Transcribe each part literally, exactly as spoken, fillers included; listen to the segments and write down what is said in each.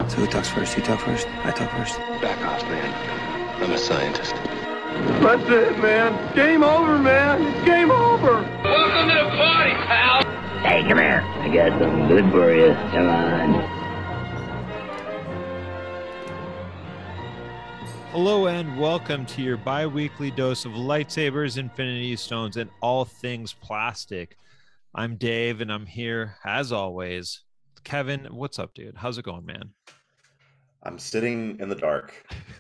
So who talks first? You talk first? I talk first? Back off, man. I'm a scientist. That's it, man. Game over, man. It's game over. Welcome to the party, pal. Hey, come here. I got something good for you. Come on. Hello and welcome to your bi-weekly dose of lightsabers, infinity stones, and all things plastic. I'm Dave, and I'm here, as always. Kevin, what's up, dude? How's it going, man? I'm sitting in the dark.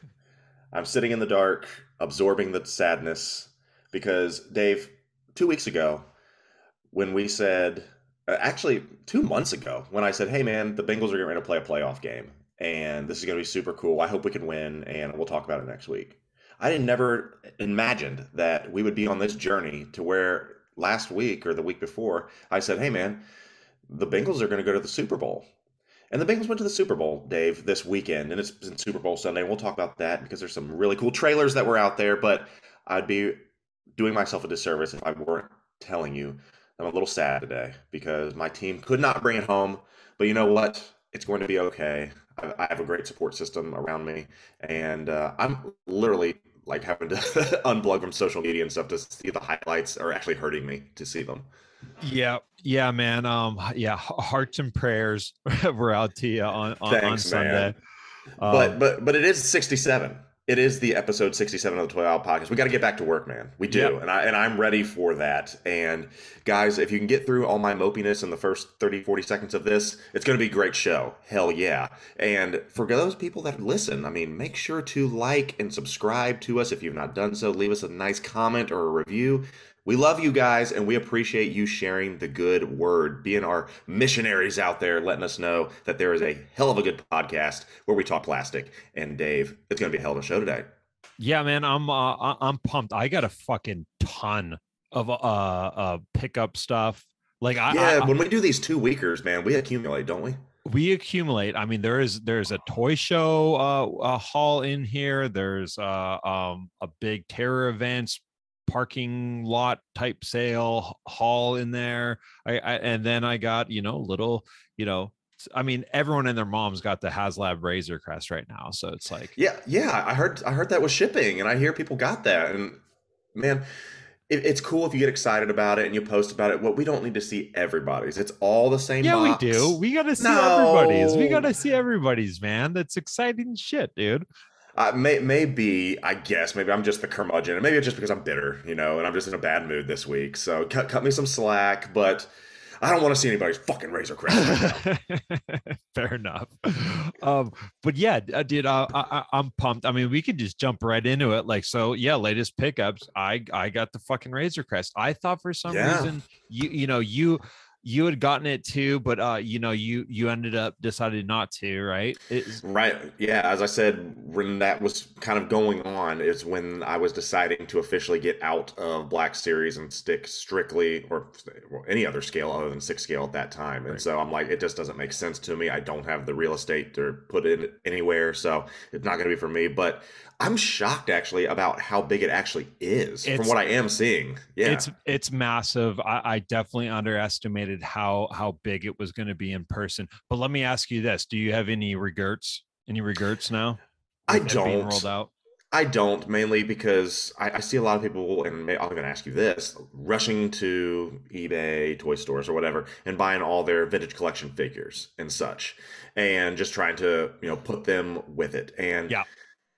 I'm sitting in the dark, absorbing the sadness, because, Dave, two weeks ago, when we said, uh, actually, two months ago, when I said, hey, man, the Bengals are getting ready to play a playoff game, and this is going to be super cool. I hope we can win, and we'll talk about it next week. I had never imagined that we would be on this journey to where last week or the week before, I said, hey, man, the Bengals are going to go to the Super Bowl. And the Bengals went to the Super Bowl, Dave, this weekend, and it's been Super Bowl Sunday. We'll talk about that because there's some really cool trailers that were out there, but I'd be doing myself a disservice if I weren't telling you I'm a little sad today because my team could not bring it home. But you know what? It's going to be okay. I, I have a great support system around me, and uh, I'm literally like having to unplug from social media and stuff to see the highlights are actually hurting me to see them. Yeah, yeah, man. Um, yeah, hearts and prayers were out to you on on, Thanks, on Sunday. Man. Um, but but but it is sixty-seven. It is the episode sixty-seven of the twelve Hour Podcast. We got to get back to work, man. We do, Yep. and I and I'm ready for that. And guys, if you can get through all my mopiness in the first thirty, forty seconds of this, it's going to be a great show. Hell yeah! And for those people that listen, I mean, make sure to like and subscribe to us if you've not done so. Leave us a nice comment or a review. We love you guys, and we appreciate you sharing the good word, being our missionaries out there, letting us know that there is a hell of a good podcast where we talk plastic. And Dave, it's going to be a hell of a show today. yeah, man. I'm uh, I'm pumped. I got a fucking ton of uh uh pickup stuff. Like I Yeah, I, when we do these two weekers, man, we accumulate, don't we? we accumulate. I mean, there is there's a toy show uh a haul in here. There's uh um a big terror events parking lot type sale haul in there. I, I and then I got, you know, little, you know, I mean, everyone and their mom's got the HasLab Razor Crest right now. So it's like, Yeah, yeah. I heard I heard that was shipping, and I hear people got that. And man, it, it's cool if you get excited about it and you post about it. What we don't need to see everybody's. It's all the same yeah, box. we do. We got to see No. everybody's. We got to see everybody's, man. That's exciting shit, dude. Uh, may, maybe, I guess, maybe I'm just the curmudgeon. And maybe it's just because I'm bitter, you know, and I'm just in a bad mood this week. So cut, cut me some slack, but I don't want to see anybody's fucking Razor Crest right now. Fair enough. Um, but yeah, uh, dude, uh, I, I, I'm pumped. I mean, we could just jump right into it. Like, so yeah, latest pickups. I, I got the fucking Razor Crest. I thought for some Yeah. reason you, you know, you, you had gotten it too, but uh, you know, you, you ended up decided not to, right? It's, Right. Yeah. As I said, when that was kind of going on is when I was deciding to officially get out of Black Series and stick strictly or well, any other scale other than six scale at that time. And Right. so I'm like, it just doesn't make sense to me. I don't have the real estate to put it anywhere. So it's not going to be for me. But I'm shocked actually about how big it actually is It's- from what I am seeing. Yeah. It's it's massive. I, I definitely underestimated how how big it was going to be in person. But let me ask you this: do you have any regrets? Any regrets now? I With it being don't. rolled out. I don't, mainly because I, I see a lot of people, and may, I'll even ask you this, rushing to eBay, toy stores, or whatever, and buying all their vintage collection figures and such, and just trying to, you know, put them with it. And Yeah.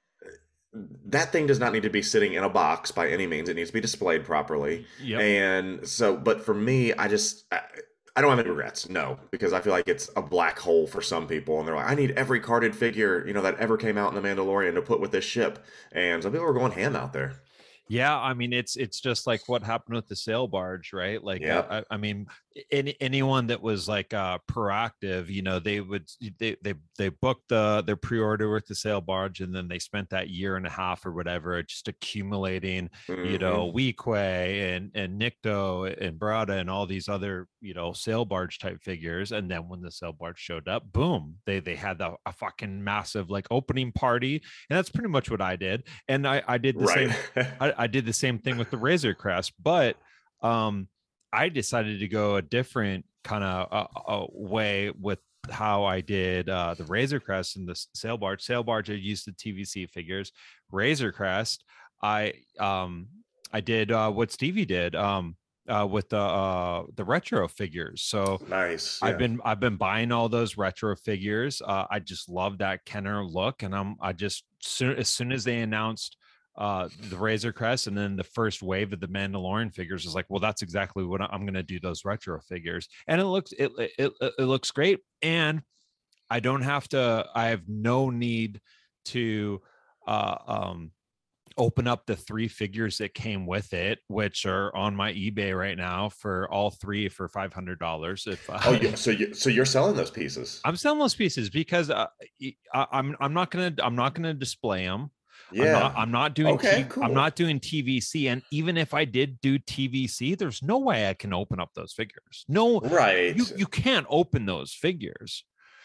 that thing does not need to be sitting in a box by any means. It needs to be displayed properly. Yep. And so, but for me, I just, I, I don't have any regrets, no, because I feel like it's a black hole for some people, and they're like, I need every carded figure, you know, that ever came out in The Mandalorian to put with this ship. And some people are going ham out there. Yeah, I mean, it's it's just like what happened with the sail barge, right? Like, Yeah. uh, I, I mean, any anyone that was like uh, proactive, you know, they would they they they booked the their pre-order with the sail barge, and then they spent that year and a half or whatever just accumulating, you know, Weequay and and Nikto and Brada and all these other, you know, sail barge type figures, and then when the sail barge showed up, boom, they they had the, a fucking massive like opening party, and that's pretty much what I did, and I I did the Right. same. I, I did the same thing with the Razor Crest, but um, I decided to go a different kind of uh, uh, way with how I did uh, the Razor Crest and the Sail Barge. Sail Barge, I used the T V C figures. Razor Crest, I um I did uh, what Stevie did um uh, with the uh, the retro figures. So nice. Yeah. I've been I've been buying all those retro figures. Uh, I just love that Kenner look, and I'm I just soon as soon as they announced uh the Razor Crest and then the first wave of the Mandalorian figures is like, well, that's exactly what I'm going to do, those retro figures. And it looks it, it it looks great, and I don't have to I have no need to uh um open up the three figures that came with it, which are on my eBay right now for all three for five hundred dollars. If uh, oh yeah, so you so you're selling those pieces? I'm selling those pieces because uh, I, I'm I'm not gonna I'm not gonna display them. Yeah, I'm not, I'm not doing okay, T, cool. I'm not doing T V C, and even if I did do T V C, there's no way I can open up those figures. No, right? You you can't open those figures.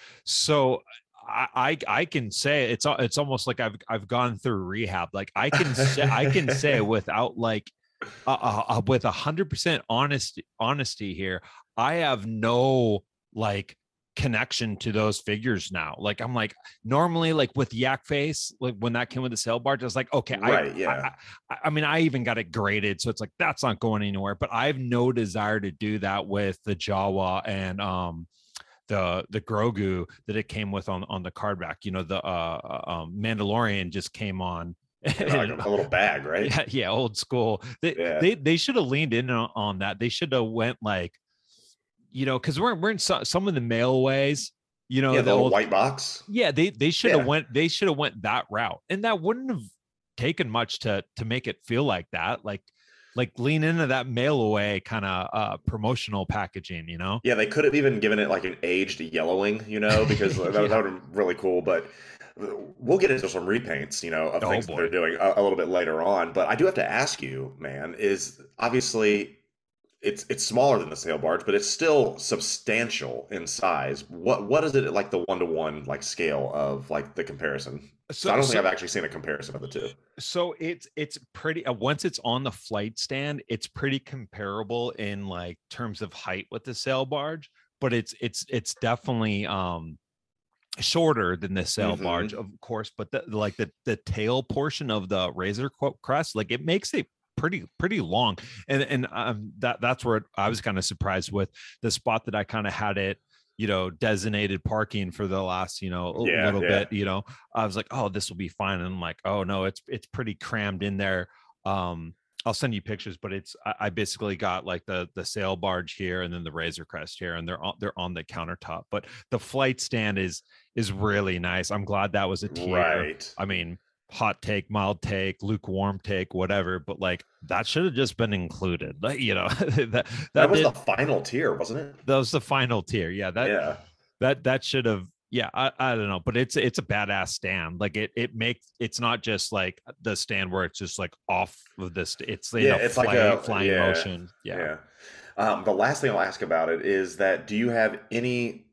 So I I, I can say it's it's almost like I've I've gone through rehab. Like I can say I can say without like uh, uh, with a hundred percent honesty honesty here, I have no like connection to those figures now. Like I'm like normally like with Yak Face, like when that came with the Sail Barge, I was like, okay, right, I, yeah. I, I mean, I even got it graded, so it's like that's not going anywhere. But I have no desire to do that with the Jawa and um the the Grogu that it came with on on the card back. You know, the uh um, Mandalorian just came on. Like a little bag, right? Yeah, yeah, old school. They yeah. they they should have leaned in on, on that. They should have went like, you know, because we're we're in some, some of the mailways, you know, yeah, the, the old white box. Yeah, they they should have yeah. went they should have went that route, and that wouldn't have taken much to to make it feel like that. Like like lean into that mail away kind of uh promotional packaging, you know. Yeah, they could have even given it like an aged yellowing, you know, because that, yeah. that would have been really cool. But we'll get into some repaints, you know, of oh, things boy. that they're doing a, a little bit later on. But I do have to ask you, man, is obviously it's it's smaller than the Sail Barge, but it's still substantial in size. What what is it like the one to one like scale of like the comparison? So, I don't so, think I've actually seen a comparison of the two. So it's it's pretty uh, once it's on the flight stand, it's pretty comparable in like terms of height with the Sail Barge, but it's it's it's definitely um shorter than the Sail mm-hmm. Barge, of course. But the, like the the tail portion of the Razor Crest, like it makes it pretty pretty long, and and um that that's where I was kind of surprised with the spot that I kind of had it, you know, designated parking for the last, you know, yeah, little yeah. bit, you know, I was like, oh, this will be fine. And I'm like, oh no, it's it's pretty crammed in there. Um, I'll send you pictures, but it's I, I basically got like the the Sail Barge here and then the Razor Crest here, and they're on they're on the countertop. But the flight stand is is really nice. I'm glad that was a tier. Right. I mean, hot take, mild take, lukewarm take, whatever, but like that should have just been included. Like, you know, that that, that was did, the final tier, wasn't it? That was the final tier. Yeah, that yeah. that that should have. Yeah, I, I don't know, but it's it's a badass stand. Like it it makes it's not just like the stand where it's just like off of this. It's you yeah, know, it's fly, like a flying yeah, motion. Yeah. yeah. Um, the last thing I'll ask about it is that do you have any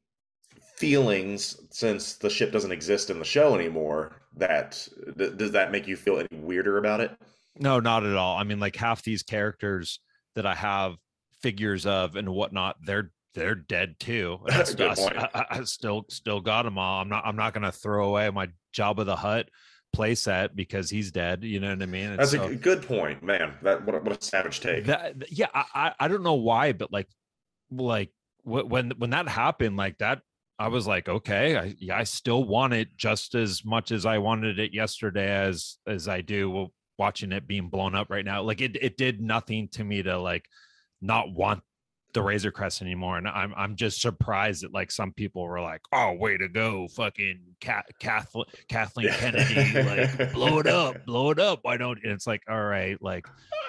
feelings, since the ship doesn't exist in the show anymore, that th- does that make you feel any weirder about it? No, not at all. I mean, like half these characters that I have figures of and whatnot, they're they're dead too. That's, Good point. I, I still still got them all. I'm not I'm not gonna throw away my Jabba the Hutt playset because he's dead. You know what I mean? And That's so, a good point, man. That what a, what a savage take. That yeah, I I don't know why, but like like when when that happened, like that. I was like, okay, I, yeah, I still want it just as much as I wanted it yesterday as as I do watching it being blown up right now. Like it it did nothing to me to like not want the Razor Crest anymore. And I'm I'm just surprised that like some people were like, oh, way to go, fucking Kathleen Kathleen Kennedy, like blow it up, blow it up. Why don't? And it's like, all right, like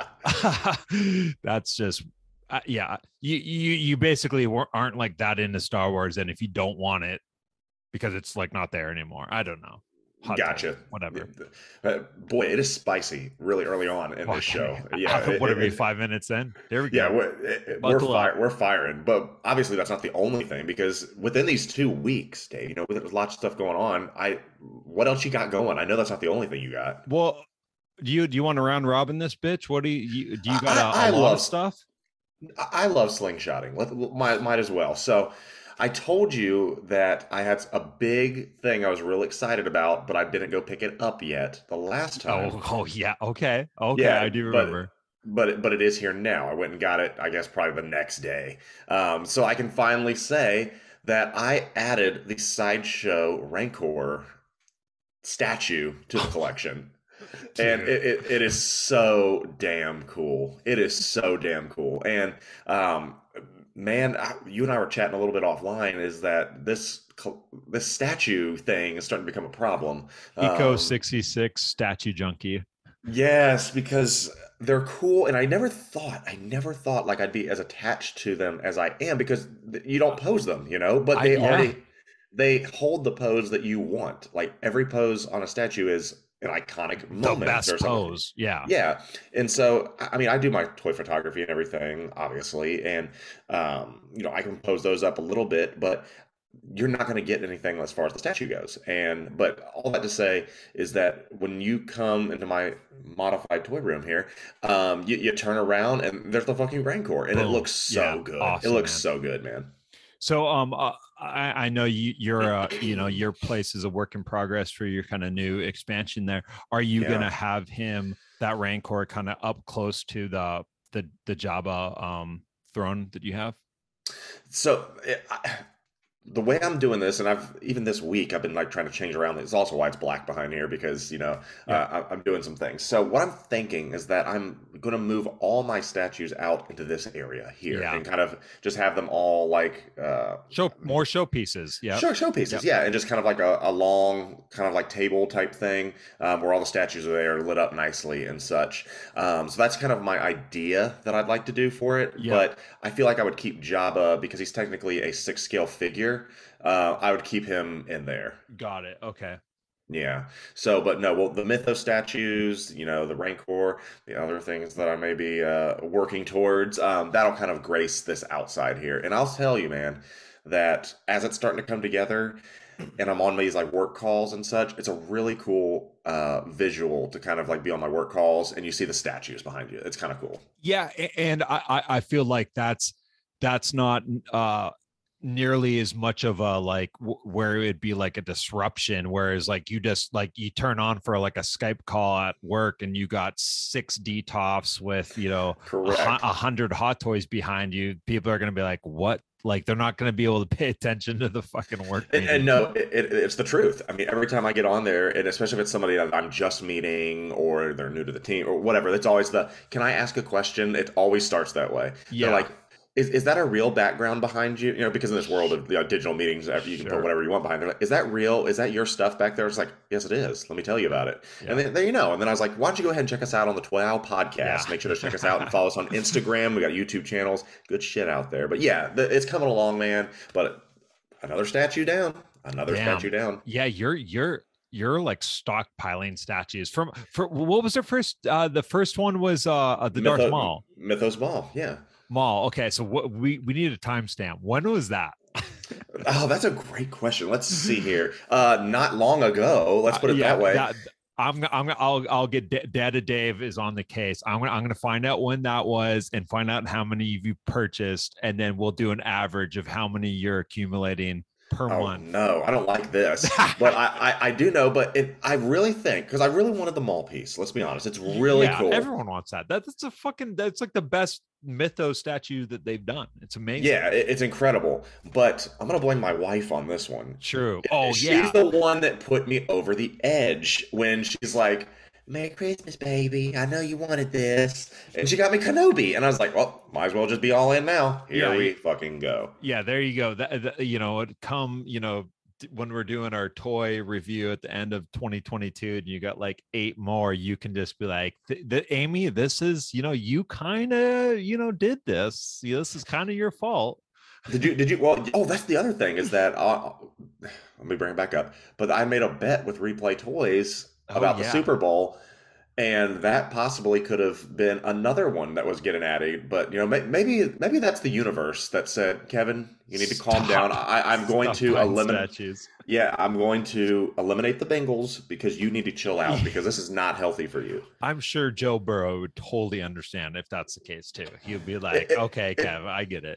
that's just. Uh, yeah, you you you basically aren't like that into Star Wars, and if you don't want it because it's like not there anymore, I don't know. Hot gotcha. Time, whatever. Uh, boy, it is spicy really early on in okay. this show. Yeah, what it, are we it, five minutes in? There we yeah, go. we're it, we're, fire, we're firing, but obviously that's not the only thing, because within these two weeks, Dave, you know, there's lots of stuff going on. I what else you got going? I know that's not the only thing you got. Well, do you do you want to round robin this bitch? What do you, you do? You got a, I, I a lot love, of stuff. I love slingshotting. Let, might might as well. So I told you that I had a big thing I was real excited about, but I didn't go pick it up yet the last time. Oh, oh yeah. Okay. Okay. Yeah, I do but remember. but it, but it is here now. I went and got it, I guess, probably the next day. Um, so I can finally say that I added the Sideshow Rancor statue to the collection. And it, it, it is so damn cool. It is so damn cool. And um, man, I, you and I were chatting a little bit offline. Is that this this statue thing is starting to become a problem? Eco Um, sixty-six statue junkie. yes, because they're cool, and I never thought, I never thought like I'd be as attached to them as I am because th- you don't pose them, you know. But I, they yeah. already they hold the pose that you want. Like every pose on a statue is an iconic The moment best or something. pose. Yeah. Yeah. And so, I I mean, I do my toy photography and everything, obviously. And, um, you know, I can pose those up a little bit, but you're not going to get anything as far as the statue goes. And, but all that to say is that when you come into my modified toy room here, um, you, you turn around and there's the fucking Rancor and it Boom. looks so Yeah. good. Awesome, it looks man. so good, man. So, um, uh, I, I know you, you're, uh, you know, your place is a work in progress for your kind of new expansion there. Are you Yeah. gonna have him, that Rancor, kind of up close to the the the Jabba um throne that you have? So it, I, the way I'm doing this, and I've even this week I've been like trying to change around. It's also why it's black behind here because you know Yeah. uh, I- I'm doing some things. So what I'm thinking is that I'm going to move all my statues out into this area here Yeah. and kind of just have them all like uh, Show more showpieces. Yeah. Sure, showpieces, Yep. yeah, and just kind of like a, a long, kind of like table type thing, um, where all the statues are there, lit up nicely and such. Um, so that's kind of my idea that I'd like to do for it. Yeah. But I feel like I would keep Jabba because he's technically a six scale figure. Uh, I would keep him in there. Got it. Okay. Yeah. So, but no, well, the Mythos statues, you know, the Rancor, the other things that I may be uh, working towards, um, that'll kind of grace this outside here. And I'll tell you, man, that as it's starting to come together and I'm on these like work calls and such, it's a really cool uh, visual to kind of like be on my work calls and you see the statues behind you. It's kind of cool. Yeah, a- and I I I feel like that's that's not uh nearly as much of a like w- where it'd be like a disruption, whereas like you just like you turn on for like a Skype call at work and you got six D tops with you know a, Correct. hu- a hundred Hot Toys behind you. People are gonna be like, what? Like they're not gonna be able to pay attention to the fucking work. And, meeting. and no, it, it, it's the truth. I mean, every time I get on there, and especially if it's somebody that I'm just meeting or they're new to the team or whatever, it's always the, can I ask a question? It always starts that way. Yeah. They're like, is, is that a real background behind you? You know, because in this world of you know, digital meetings, you can Sure. put whatever you want behind. They're like, is that real? Is that your stuff back there? It's like, yes, it is. Let me tell you about it. Yeah. And then there you know. And then I was like, why don't you go ahead and check us out on the Toy Owl podcast? Yeah. Make sure to check us out and follow us on Instagram. We got YouTube channels. Good shit out there. But yeah, the, it's coming along, man. But another statue down. Another Damn. statue down. Yeah, you're you're you're like stockpiling statues from for what was the first uh the first one was uh the Darth Mytho- Maul. Mythos Maul, yeah. Maul. Okay, so what we we need a timestamp. When was that? Oh, that's a great question. Let's see here. Uh, not long ago. Let's put it Uh, yeah, that way. that- I'm gonna I'm gonna I'll I'll get D- Data Dave is on the case. I'm gonna I'm gonna find out when that was and find out how many you purchased, and then we'll do an average of how many you're accumulating per Oh month. no, I don't like this. But I, I, I do know. But it, I really think because I really wanted the Maul piece. Let's be honest. It's really Yeah, cool. Everyone wants that. That- That's a fucking that's like the best Mythos statue that they've done. It's amazing. Yeah, it, it's incredible. But I'm gonna blame my wife on this one. True. Oh she's yeah. the one that put me over the edge when she's like, Merry Christmas, baby. I know you wanted this. And she got me Kenobi. And I was like, well, might as well just be all in now. Here Yeah, we you- fucking go. Yeah, there you go. That, that you know, it come, you know, d- when we're doing our toy review at the end of twenty twenty-two and you got like eight more, you can just be like, th- th- Amy, this is, you know, you kind of, you know, did this. You know, this is kind of your fault. Did you, did you, well, oh, that's the other thing is that, uh, let me bring it back up. But I made a bet with Replay Toys Oh, about the yeah. Super Bowl. And that possibly could have been another one that was getting added. But, you know, may, maybe maybe that's the universe that said, Kevin, you need to calm Stop. down. I, I'm going Stop to buying eliminate. statues. Yeah, I'm going to eliminate the Bengals because you need to chill out because this is not healthy for you. I'm sure Joe Burrow would totally understand if that's the case too. He'd be like, It- okay, it- Kev, I get it.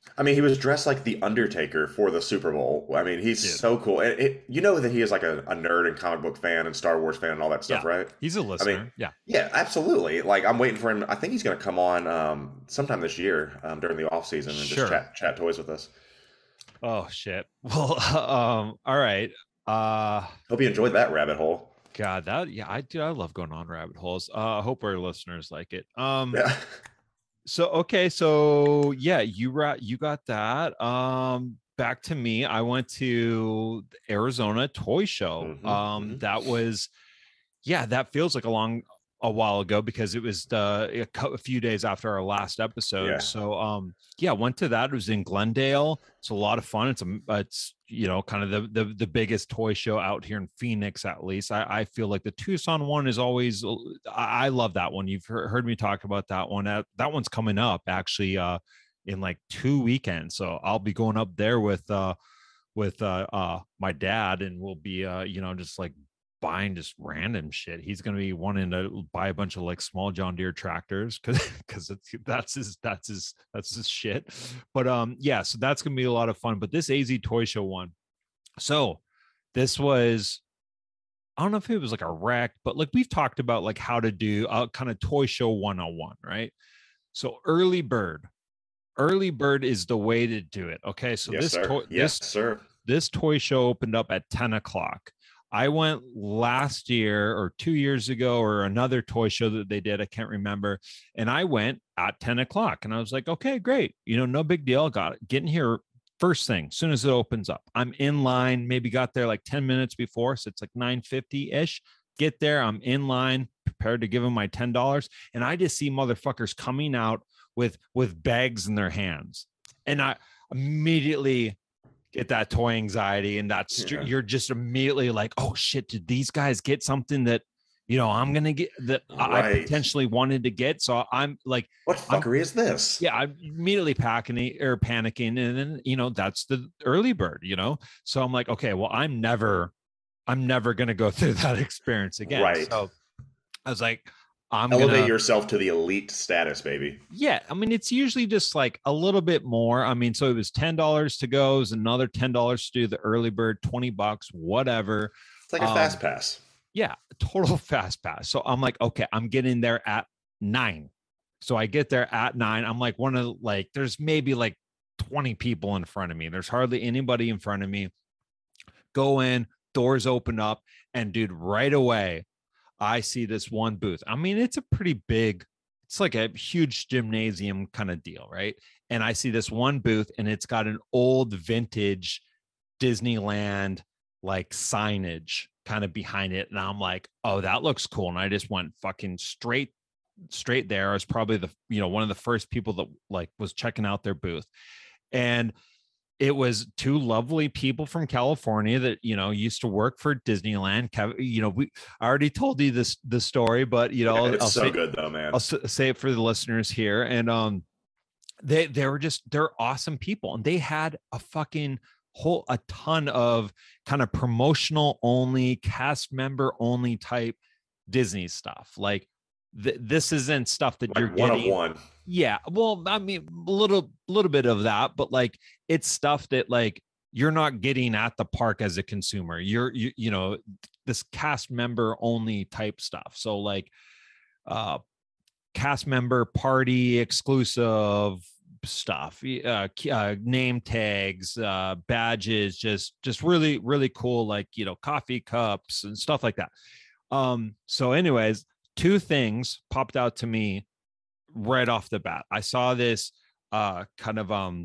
I mean, he was dressed like the Undertaker for the Super Bowl. I mean, he's Dude. so cool. And it, you know that he is like a, a nerd and comic book fan and Star Wars fan and all that stuff, Yeah. right? He's a listener. I mean, yeah. Yeah, absolutely. Like, I'm waiting for him. I think he's going to come on um, sometime this year um, during the off season and Sure. just chat chat toys with us. Oh shit. Well, um, all right. Uh, Hope you enjoyed that rabbit hole. God, that yeah, I do. I love going on rabbit holes. Uh, I hope our listeners like it. Um, Yeah. so okay, so yeah, you ra- you got that. Um, back to me. I went to the Arizona Toy Show. Mhm, Um, mhm. that was, yeah, that feels like a long a while ago because it was the, a, cou- a few days after our last episode. Yeah. So um, yeah, went to that. It was in Glendale. It's a lot of fun. It's a, it's you know, kind of the the the biggest toy show out here in Phoenix, at least. I, I feel like the Tucson one is always. I, I love that one. You've heard, heard me talk about that one. That that one's coming up actually uh, in like two weekends. So I'll be going up there with uh, with uh, uh, my dad, and we'll be uh, you know, just like buying just random shit. He's gonna be wanting to buy a bunch of like small John Deere tractors because because it's that's his that's his that's his shit. But um yeah, so that's gonna be a lot of fun. But this A Z Toy Show one, so this was, I don't know if it was like a wreck, but like we've talked about like how to do a kind of toy show one oh one, right? So early bird, early bird is the way to do it. Okay, so Yes, this sir. toy Yes, this sir. this toy show opened up at ten o'clock. I went last year or two years ago or another toy show that they did. I can't remember. And I went at ten o'clock and I was like, okay, great. You know, no big deal. Got it. Getting here first thing, as soon as it opens up. I'm in line, maybe got there like ten minutes before. So it's like nine fifty ish. Get there. I'm in line, prepared to give them my ten dollars. And I just see motherfuckers coming out with, with bags in their hands. And I immediately get that toy anxiety, and that's Yeah. you're just immediately like, oh shit, did these guys get something that, you know, I'm gonna get that I Right. potentially wanted to get? So I'm like, What fuckery is this? yeah, I'm immediately packing or panicking, and then you know that's the early bird, you know. So I'm like, okay, well, I'm never, I'm never gonna go through that experience again. Right. So I was like, I'm Elevate gonna yourself to the elite status, baby. yeah, I mean, it's usually just like a little bit more. I mean, so it was ten dollars to go, it was another ten dollars to do the early bird, twenty bucks, whatever. It's like a Um, fast pass. Yeah, total fast pass. So I'm like, okay, I'm getting there at nine. So I get there at nine. I'm like, one of like, there's maybe like twenty people in front of me. There's hardly anybody in front of me. Go in, doors open up, and dude, right away, I see this one booth. I mean, it's a pretty big, it's like a huge gymnasium kind of deal, right? And I see this one booth and it's got an old vintage Disneyland like signage kind of behind it. And I'm like, oh, that looks cool. And I just went fucking straight, straight there. I was probably the, you know, one of the first people that like was checking out their booth. And it was two lovely people from California that, you know, used to work for Disneyland. Kev- You know, we I already told you this, the story, but you know, I'll, It's I'll so say, good though, man. I'll s- say it for the listeners here. And um, they they were just they're awesome people, and they had a fucking whole a ton of kind of promotional only, cast member only type Disney stuff. Like th- this isn't stuff that Like you're one getting. of one. Yeah, well, I mean, a little little bit of that, but like it's stuff that like you're not getting at the park as a consumer. You're you you know this cast member only type stuff. So like uh cast member party exclusive stuff, uh, uh name tags, uh badges, just just really really cool, like you know coffee cups and stuff like that. Um so anyways, two things popped out to me right off the bat. I saw this uh kind of um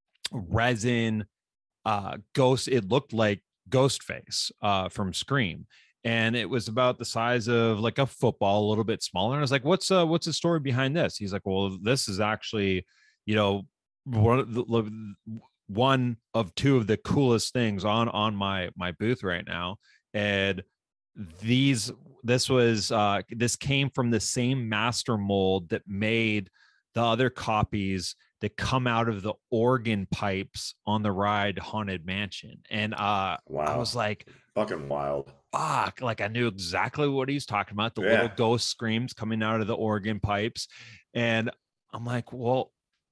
resin uh ghost, it looked like Ghostface uh from Scream, and it was about the size of like a football, a little bit smaller. And I was like, what's uh what's the story behind this? He's like, well, this is actually, you know, one of the one of two of the coolest things on on my my booth right now. And these this was uh this came from the same master mold that made the other copies that come out of the organ pipes on the ride Haunted Mansion. And uh Wow. I was like, Fucking wild. fuck, like I knew exactly what he's talking about, the Yeah. little ghost screams coming out of the organ pipes. And I'm like, well,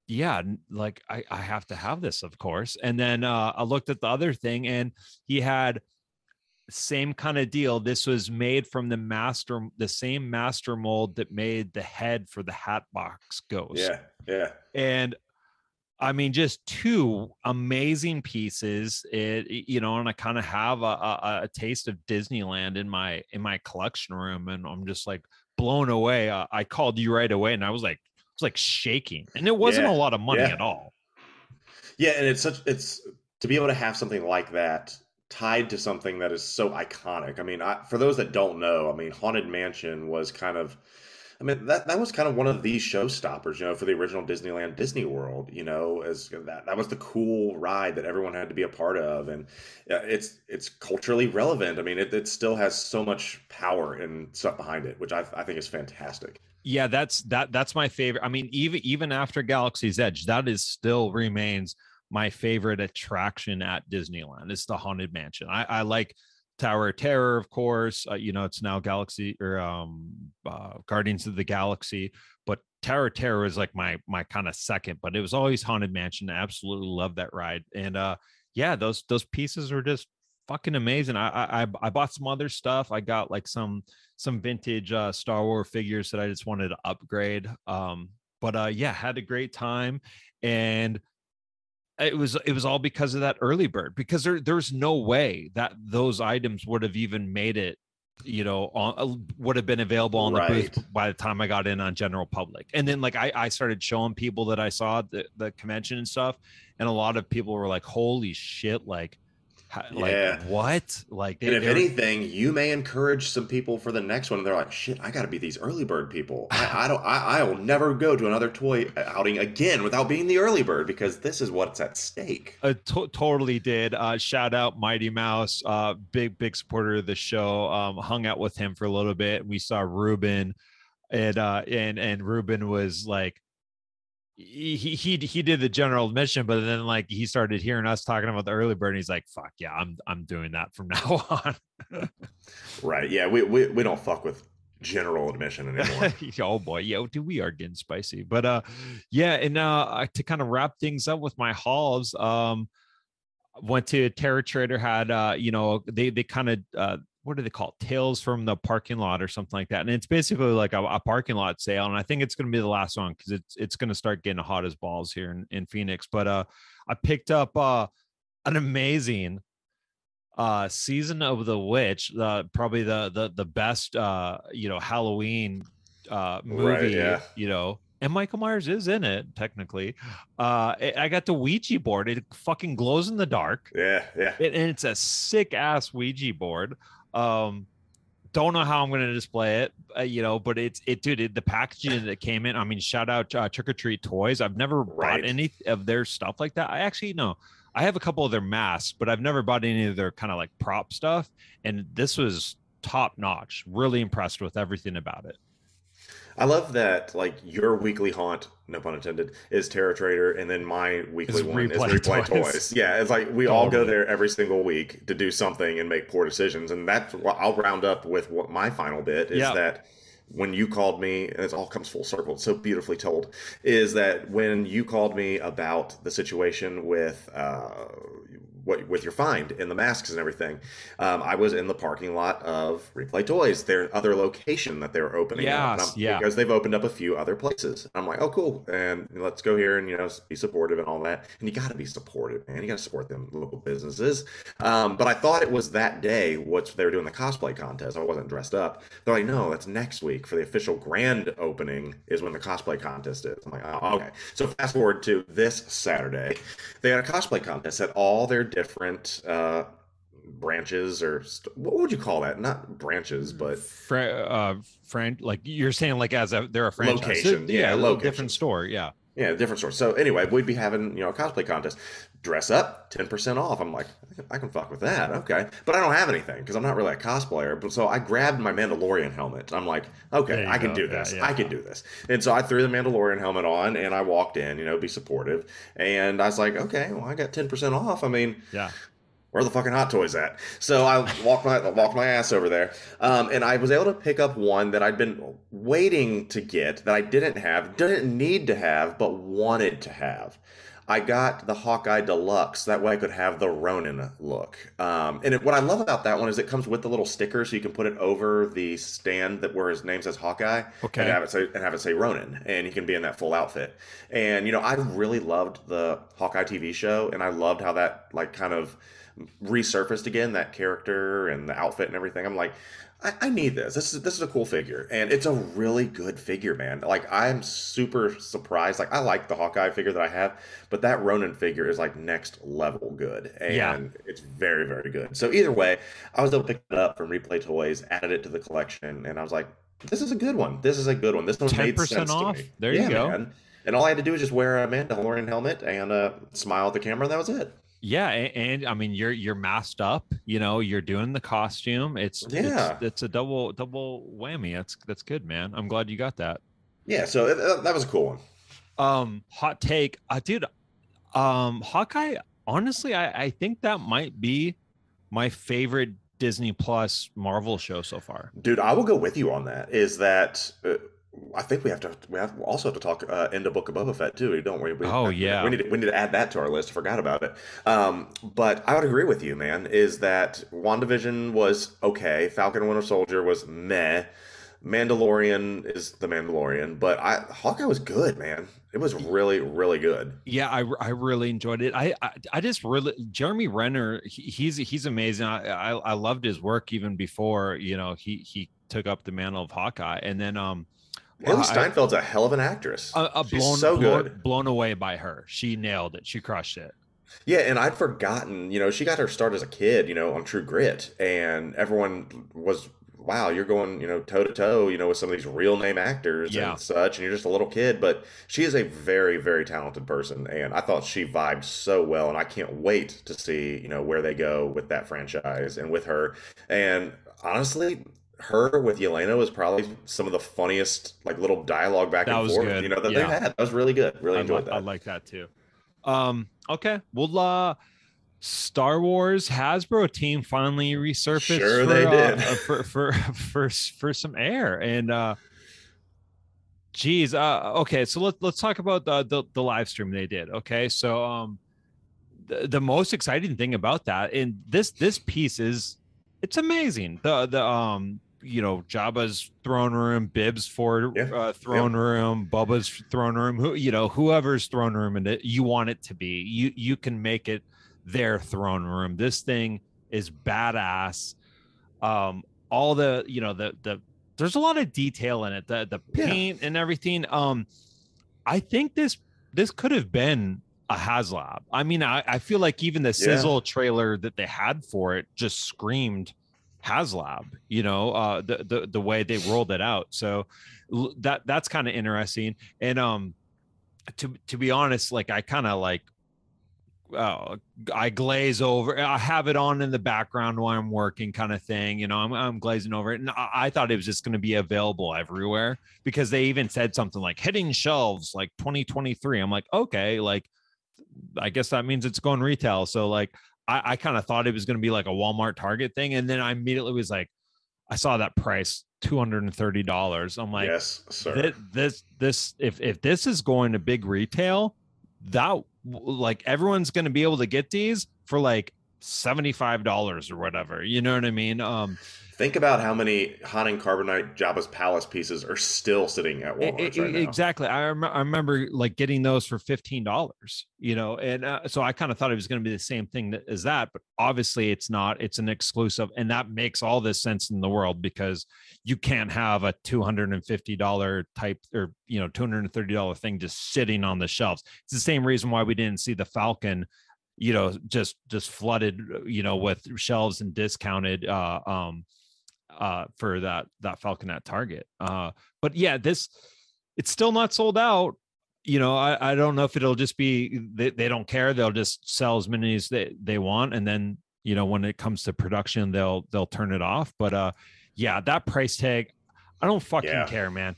yeah, n- like I, I have to have this, of course. And then uh, I looked at the other thing, and he had same kind of deal. This was made from the master, the same master mold that made the head for the Hatbox Ghost. Yeah, yeah. And I mean, just two amazing pieces. It, you know, and I kind of have a, a, a taste of Disneyland in my in my collection room, and I'm just like blown away. Uh, I called you right away, and I was like, I was like shaking, and it wasn't Yeah, a lot of money yeah. at all. Yeah, and it's such it's to be able to have something like that tied to something that is so iconic. I mean, I, for those that don't know, I mean, Haunted Mansion was kind of, I mean, that that was kind of one of the showstoppers, you know, for the original Disneyland Disney World. You know, as that that was the cool ride that everyone had to be a part of, and uh, it's it's culturally relevant. I mean, it it still has so much power and stuff behind it, which I I think is fantastic. Yeah, that's that that's my favorite. I mean, even even after Galaxy's Edge, that is still remains my favorite attraction at Disneyland. It's the Haunted Mansion. I, I like Tower of Terror, of course. Uh, you know, it's now Galaxy or um, uh, Guardians of the Galaxy, but Tower of Terror is like my my kind of second. But it was always Haunted Mansion. I absolutely love that ride. And uh, yeah, those those pieces are just fucking amazing. I I I bought some other stuff. I got like some some vintage uh, Star Wars figures that I just wanted to upgrade. Um, but uh, yeah, had a great time. And it was it was all because of that early bird, because there there's no way that those items would have even made it, you know, on, would have been available on the Right. booth by the time I got in on general public. And then like I, I started showing people that I saw at the, the convention and stuff, and a lot of people were like, holy shit, like how, Yeah. like what, like they, And if they were- anything, you may encourage some people for the next one. And they're like, "Shit, I got to be these early bird people. I, I don't. I, I will never go to another toy outing again without being the early bird because this is what's at stake." Uh, to- totally did. Uh, shout out Mighty Mouse, uh, big big supporter of the show. Um, hung out with him for a little bit. We saw Ruben, and uh, and and Ruben was like, he he he did the general admission, but then like he started hearing us talking about the early bird, and he's like, "Fuck yeah, I'm I'm doing that from now on." Right? Yeah. We we, we don't fuck with general admission anymore. Oh boy, yeah, dude, we are getting spicy. But uh, yeah, and uh, to kind of wrap things up with my hauls, um. went to Terror Trader, had uh you know they they kind of uh what do they call it? Tales from the parking lot or something like that, and it's basically like a, a parking lot sale, and I think it's going to be the last one because it's it's going to start getting hot as balls here in, in Phoenix. But uh I picked up uh an amazing uh Season of the Witch, uh probably the the the best uh you know Halloween uh movie. Right, yeah. You know, and Michael Myers is in it technically. uh I I got the Ouija board. It fucking glows in the dark. Yeah. Yeah. It, and it's a sick ass Ouija board. Um, don't know how I'm going to display it, uh, you know, but it's it, dude. It, the packaging that came in. I mean, shout out uh, Trick or Treat Toys. I've never Right. bought any of their stuff like that. I actually no, I have a couple of their masks, but I've never bought any of their kind of like prop stuff. And this was top notch. Really impressed with everything about it. I love that, like, your weekly haunt, no pun intended, is Terror Trader, and then my weekly Is one is Replay Replay Toys. Toys. Yeah, it's like we all go Totally. there every single week to do something and make poor decisions. And that's what I'll round up with what my final bit is Yeah. that when you called me, and it all comes full circle, it's so beautifully told, is that when you called me about the situation with uh, what with your find in the masks and everything, um, I was in the parking lot of Replay Toys, their other location that they were opening up. And Yes, I'm- yeah. Because they've opened up a few other places. I'm like, oh, cool. And let's go here and, you know, be supportive and all that. And you got to be supportive, man. You got to support them local businesses. Um, but I thought it was that day, what they were doing the cosplay contest. I wasn't dressed up. They're like, no, that's next week for the official grand opening is when the cosplay contest is. I'm like, oh, okay. So fast forward to this Saturday. They had a cosplay contest at all their different uh, branches, or st- what would you call that? Not branches, but Fra- uh, fran- like you're saying, like as a they're a franchise. Location, yeah, a little different location. store. Yeah. yeah, different stores. So anyway, we'd be having, you know, a cosplay contest. Dress up, ten percent off. I'm like, I can, I can fuck with that. Okay. But I don't have anything because I'm not really a cosplayer. But so I grabbed my Mandalorian helmet. I'm like, There okay, you I can go. do Yeah, this. yeah. I can do this. And so I threw the Mandalorian helmet on and I walked in, you know, be supportive. And I was like, okay, well, I got ten percent off. I mean, Yeah. where are the fucking Hot Toys at? So I walked my walked my ass over there, um, and I was able to pick up one that I'd been waiting to get that I didn't have, didn't need to have, but wanted to have. I got the Hawkeye Deluxe. That way I could have the Ronin look. Um, and it, what I love about that one is it comes with the little sticker, so you can put it over the stand that where his name says Hawkeye, Okay. and have it say and have it say Ronin, and he can be in that full outfit. And you know, I really loved the Hawkeye T V show, and I loved how that like kind of resurfaced again, that character and the outfit and everything. I'm like, I, I need this. This is this is a cool figure, and it's a really good figure, man. Like I'm super surprised. Like I like the Hawkeye figure that I have, but that Ronin figure is like next level good, and Yeah. it's very very good. So either way, I was able to pick it up from Replay Toys, added it to the collection, and I was like, this is a good one. This is a good one. This one made ten percent sense off. to me. There you Yeah, go. man. And all I had to do was just wear a Mandalorian helmet and uh, smile at the camera, and that was it. Yeah, and, and I mean you're you're masked up, you know, you're doing the costume. It's Yeah. it's, it's a double double whammy. That's that's good, man. I'm glad you got that. Yeah, so it, uh, that was a cool one. Um, hot take, uh, dude. Um, Hawkeye. Honestly, I I think that might be my favorite Disney Plus Marvel show so far. Dude, I will go with you on that. Is that uh, I think we have to we have also have to talk uh, in the Book of Boba Fett too, don't we? we Oh, yeah. we need to, we need to add that to our list. I forgot about it. Um, but I would agree with you, man. Is that WandaVision was okay, Falcon and Winter Soldier was meh, Mandalorian is the Mandalorian, but I Hawkeye was good, man. It was really really good. Yeah, I, I really enjoyed it. I, I I just really Jeremy Renner. He, he's he's amazing. I, I I loved his work even before you know he he took up the mantle of Hawkeye, and then um. Haley I- Steinfeld's a hell of an actress. Uh, uh, She's blown, so blown, good. blown away by her. She nailed it. She crushed it. Yeah, and I'd forgotten, you know, she got her start as a kid, you know, on True Grit, and everyone was, wow, you're going, you know, toe to toe, you know, with some of these real name actors Yeah. and such, and you're just a little kid, but she is a very, very talented person, and I thought she vibed so well, and I can't wait to see, you know, where they go with that franchise and with her, and honestly, her with Yelena was probably some of the funniest, like, little dialogue back That and was forth, good. you know, that Yeah. they've had. That was really good. Really I, enjoyed li- that. I like that too. Um. Okay. Well, uh, Star Wars Hasbro team finally resurfaced. Sure for, they uh, did. uh, for for for for some air and uh. Geez. Uh. Okay. So let's let's talk about the the, the live stream they did. Okay. So um. The, the most exciting thing about that, and this this piece is, it's amazing. The the um you know Jabba's throne room, Bib's for Yeah. uh, throne room, Bubba's throne room. Who you know whoever's throne room and it you want it to be, you you can make it their throne room. This thing is badass. Um, all the you know the the there's a lot of detail in it. The the Yeah. paint and everything. Um, I think this this could have been a HasLab. I mean, I, I feel like even the sizzle trailer that they had for it just screamed HasLab, you know, uh, the, the, the way they rolled it out. So l- that, that's kind of interesting. And, um, to, to be honest, like I kind of like, uh, I glaze over, I have it on in the background while I'm working kind of thing, you know, I'm, I'm glazing over it. And I, I thought it was just going to be available everywhere because they even said something like hitting shelves, like twenty twenty-three. I'm like, okay, like, I guess that means it's going retail. So like, I, I kind of thought it was going to be like a Walmart Target thing. And then I immediately was like, I saw that price, two hundred thirty dollars. I'm like, Yes, sir. this, this, this, if, if this is going to big retail, that like everyone's going to be able to get these for like seventy-five dollars or whatever. You know what I mean? Um, Think about how many Han and Carbonite Jabba's Palace pieces are still sitting at Walmart E- e- right now. Exactly. I, rem- I remember like getting those for fifteen dollars, you know, and uh, so I kind of thought it was going to be the same thing that, as that, but obviously it's not. It's an exclusive, and that makes all this sense in the world because you can't have a two hundred fifty dollars type or, you know, two hundred thirty dollars thing just sitting on the shelves. It's the same reason why we didn't see the Falcon, you know, just just flooded, you know, with shelves and discounted uh um uh for that that Falcon at Target. Uh but yeah, this it's still not sold out. You know, I, I don't know if it'll just be they, they don't care, they'll just sell as many as they, they want, and then you know when it comes to production they'll they'll turn it off. But uh yeah, that price tag, I don't fucking Yeah. care, man.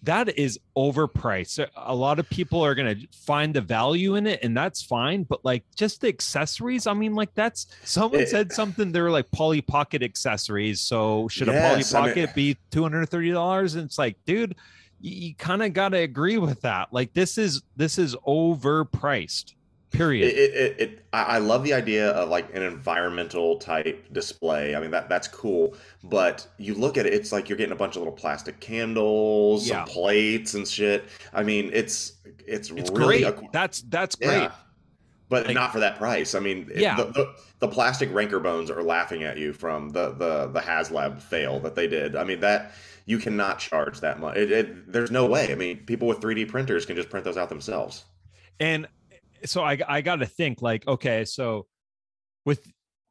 that is overpriced. So a lot of people are going to find the value in it, and that's fine. But like just the accessories, I mean, like that's someone It- said something. They were like Polly Pocket accessories. So should Yes, a I Polly mean- Pocket be two hundred thirty dollars? And it's like, dude, you, you kind of got to agree with that. Like this is this is overpriced. Period. It, it, it, it I I love the idea of like an environmental type display. I mean that that's cool, but you look at it, it's like you're getting a bunch of little plastic candles, Yeah. some plates and shit. I mean, it's it's, It's really great. a, That's that's great. yeah, but Like- not for that price. I mean, it- Yeah. the, the the plastic ranker bones are laughing at you from the the the HasLab fail that they did. I mean that you cannot charge that much. It, it, there's no way. I mean, people with three D printers can just print those out themselves. And so I I got to think like, okay, so with,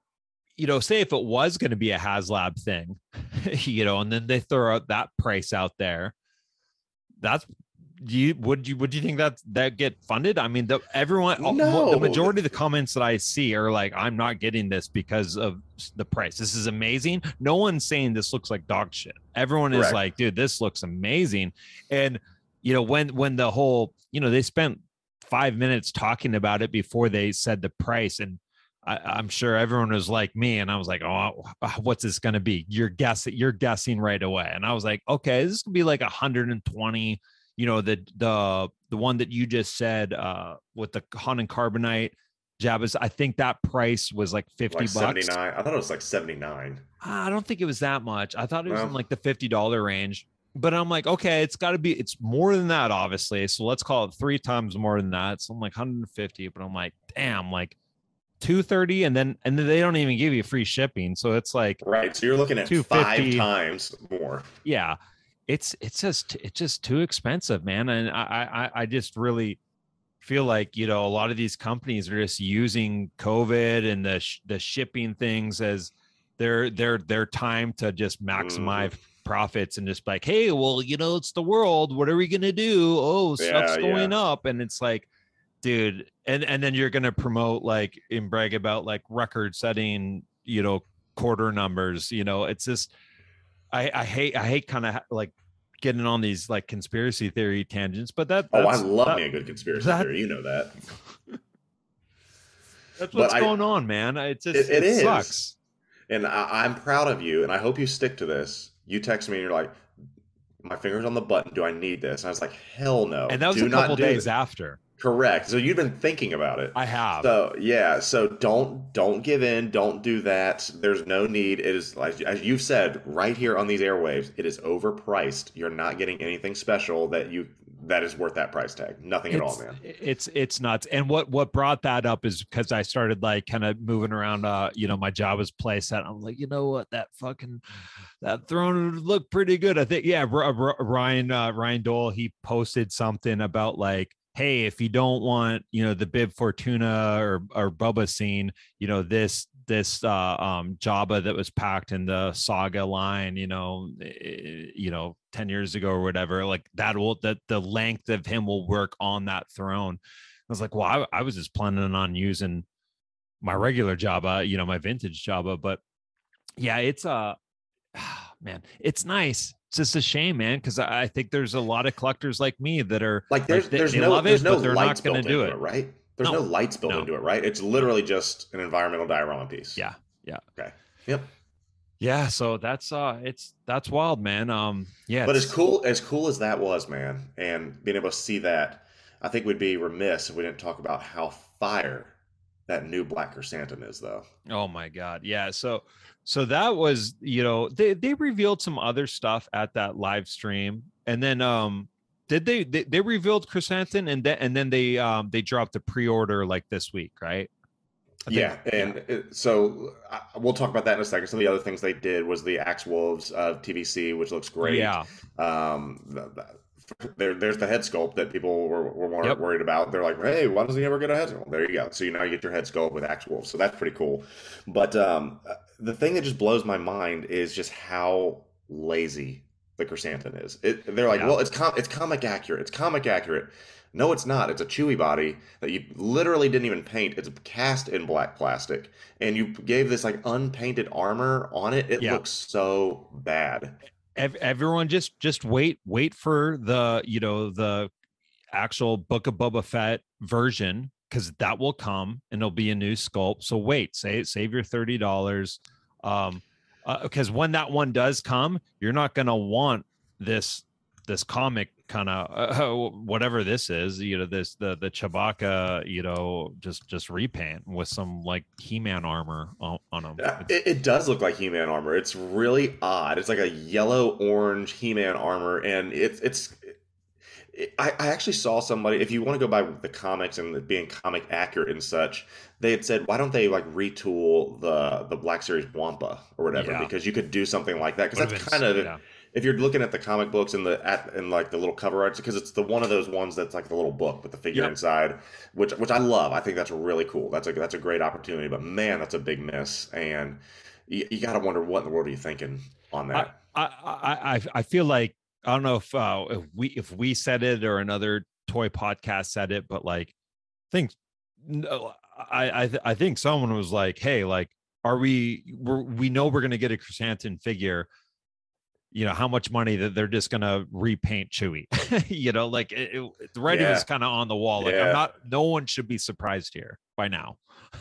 you know, say if it was going to be a HasLab thing, you know, and then they throw out that price out there, that's do you would you would you think that that get funded? I mean, the everyone No. the majority of the comments that I see are like, I'm not getting this because of the price. This is amazing. No one's saying this looks like dog shit. Everyone is Correct. like, dude, this looks amazing. And you know, when when the whole, you know, they spent five minutes talking about it before they said the price, and I, I'm sure everyone was like me, and I was like, oh, what's this going to be? You're guessing, you're guessing right away. And I was like, okay, this could be like one hundred twenty. You know, the the the one that you just said uh, with the Han and Carbonite Jabba's, I think that price was like fifty Like bucks. seventy-nine. I thought it was like seventy-nine. I don't think it was that much. I thought it was Well. in like the fifty dollar range. But I'm like, okay, it's got to be, it's more than that, obviously. So let's call it three times more than that. So I'm like one hundred fifty, but I'm like, damn, like two thirty, and then and then they don't even give you free shipping. So it's like, Right. So you're looking at two five fifty. times more. yeah, it's it's just it's just too expensive, man. And I I I just really feel like, you know, a lot of these companies are just using COVID and the sh- the shipping things as their their their time to just maximize profits, and just like, hey, well, you know, it's the world. What are we gonna do? Oh, stuff's Yeah, going yeah. up, and it's like, dude, and and then you're gonna promote like and brag about like record setting, you know, quarter numbers. You know, it's just, I I hate I hate kind of like getting on these like conspiracy theory tangents, but that Oh, I that's, love that- me a good conspiracy that- theory. You know that. that's but what's I- going on, man. It just It- it, it is. sucks. And I, I'm proud of you, and I hope you stick to this. You text me and you're like, my finger's on the button. Do I need this? And I was like, hell no. And that was Do a not couple do days it. after. Correct. So you've been thinking about it. I have. So yeah, so don't don't give in, don't do that. There's no need. It is, like as you've said right here on these airwaves, it is overpriced. You're not getting anything special that you that is worth that price tag. Nothing at all, it's, man. it's it's nuts. And what what brought that up is because I started like kind of moving around uh you know, my Jabba's playset. I'm like, you know what, that fucking that throne would look pretty good. I think, yeah, R- R- Ryan uh Ryan Dole, he posted something about like, hey, if you don't want, you know, the Bib Fortuna or or Bubba scene, you know, this this uh um Jabba that was packed in the Saga line, you know, eh, you know, ten years ago or whatever, like that will that the length of him will work on that throne. I was like, well, I, I was just planning on using my regular Jabba, you know, my vintage Jabba, but yeah, it's uh man, it's nice. It's just a shame, man, because I I think there's a lot of collectors like me that are Like there's they, there's they no love there's it, no but they're lights not going built to do into it. it, right? There's No. no, lights built No. into it, right? It's literally just an environmental diorama piece. Yeah, yeah, Okay. Yep. yeah. So that's uh, it's that's wild, man. Um, yeah, But as it's- cool as cool as that was, man, and being able to see that, I think we'd be remiss if we didn't talk about how fire that new Black Chrysanthemum is, though. Oh my God. Yeah. So so that was, you know, they they revealed some other stuff at that live stream. And then um did they they, they revealed Chrysanthemum, and then and then they um they dropped the pre-order like this week, right? I think- Yeah, and it- so I, we'll talk about that in a second. Some of the other things they did was the Axe Wolves of T V C, which looks great. Yeah. Um, the, the, there, there's the head sculpt that people were, were more Yep. worried about. They're like, hey, why does he ever get a head sculpt? There you go. So you now you get your head sculpt with Axe Wolves. So that's pretty cool. But um, the thing that just blows my mind is just how lazy the Chrysanthemum is. It, they're like, Yeah. well, it's com- it's comic accurate. It's comic accurate. No, it's not. It's a Chewy body that you literally didn't even paint. It's cast in black plastic, and you gave this like unpainted armor on it. It Yeah. looks so bad. ev- everyone just just wait wait for the you know the actual Book of Boba Fett version, because that will come and it'll be a new sculpt. So wait, save save your thirty dollars, um, because uh, when that one does come, you're not gonna want this this comic kind of uh, whatever this is, you know, this the the Chewbacca, you know, just just repaint with some like He-Man armor on, on him. It, it does look like He-Man armor. It's really odd. It's like a yellow orange He-Man armor, and it's it's. It, I, I actually saw somebody. If you want to go by the comics and being comic accurate and such, they had said, why don't they like retool the the Black Series Wampa or whatever? Yeah. Because you could do something like that. Because that's been, kind of. Yeah. If you're looking at the comic books and the at and like the little cover arts, because it's the one of those ones that's like the little book with the figure Yep. inside, which which I love. I think that's really cool. That's a that's a great opportunity. But man, that's a big miss, and you, you got to wonder what in the world are you thinking on that. I I I, I feel like I don't know if uh, if we if we said it or another toy podcast said it, but like I think no, I I I think someone was like, hey, like, are we we're, we know we're gonna get a Chrysanthemum figure. You know how much money that they're just gonna repaint Chewie. You know, like it, it, the writing Yeah. was kind of on the wall. Like Yeah. I'm not. No one should be surprised here by now.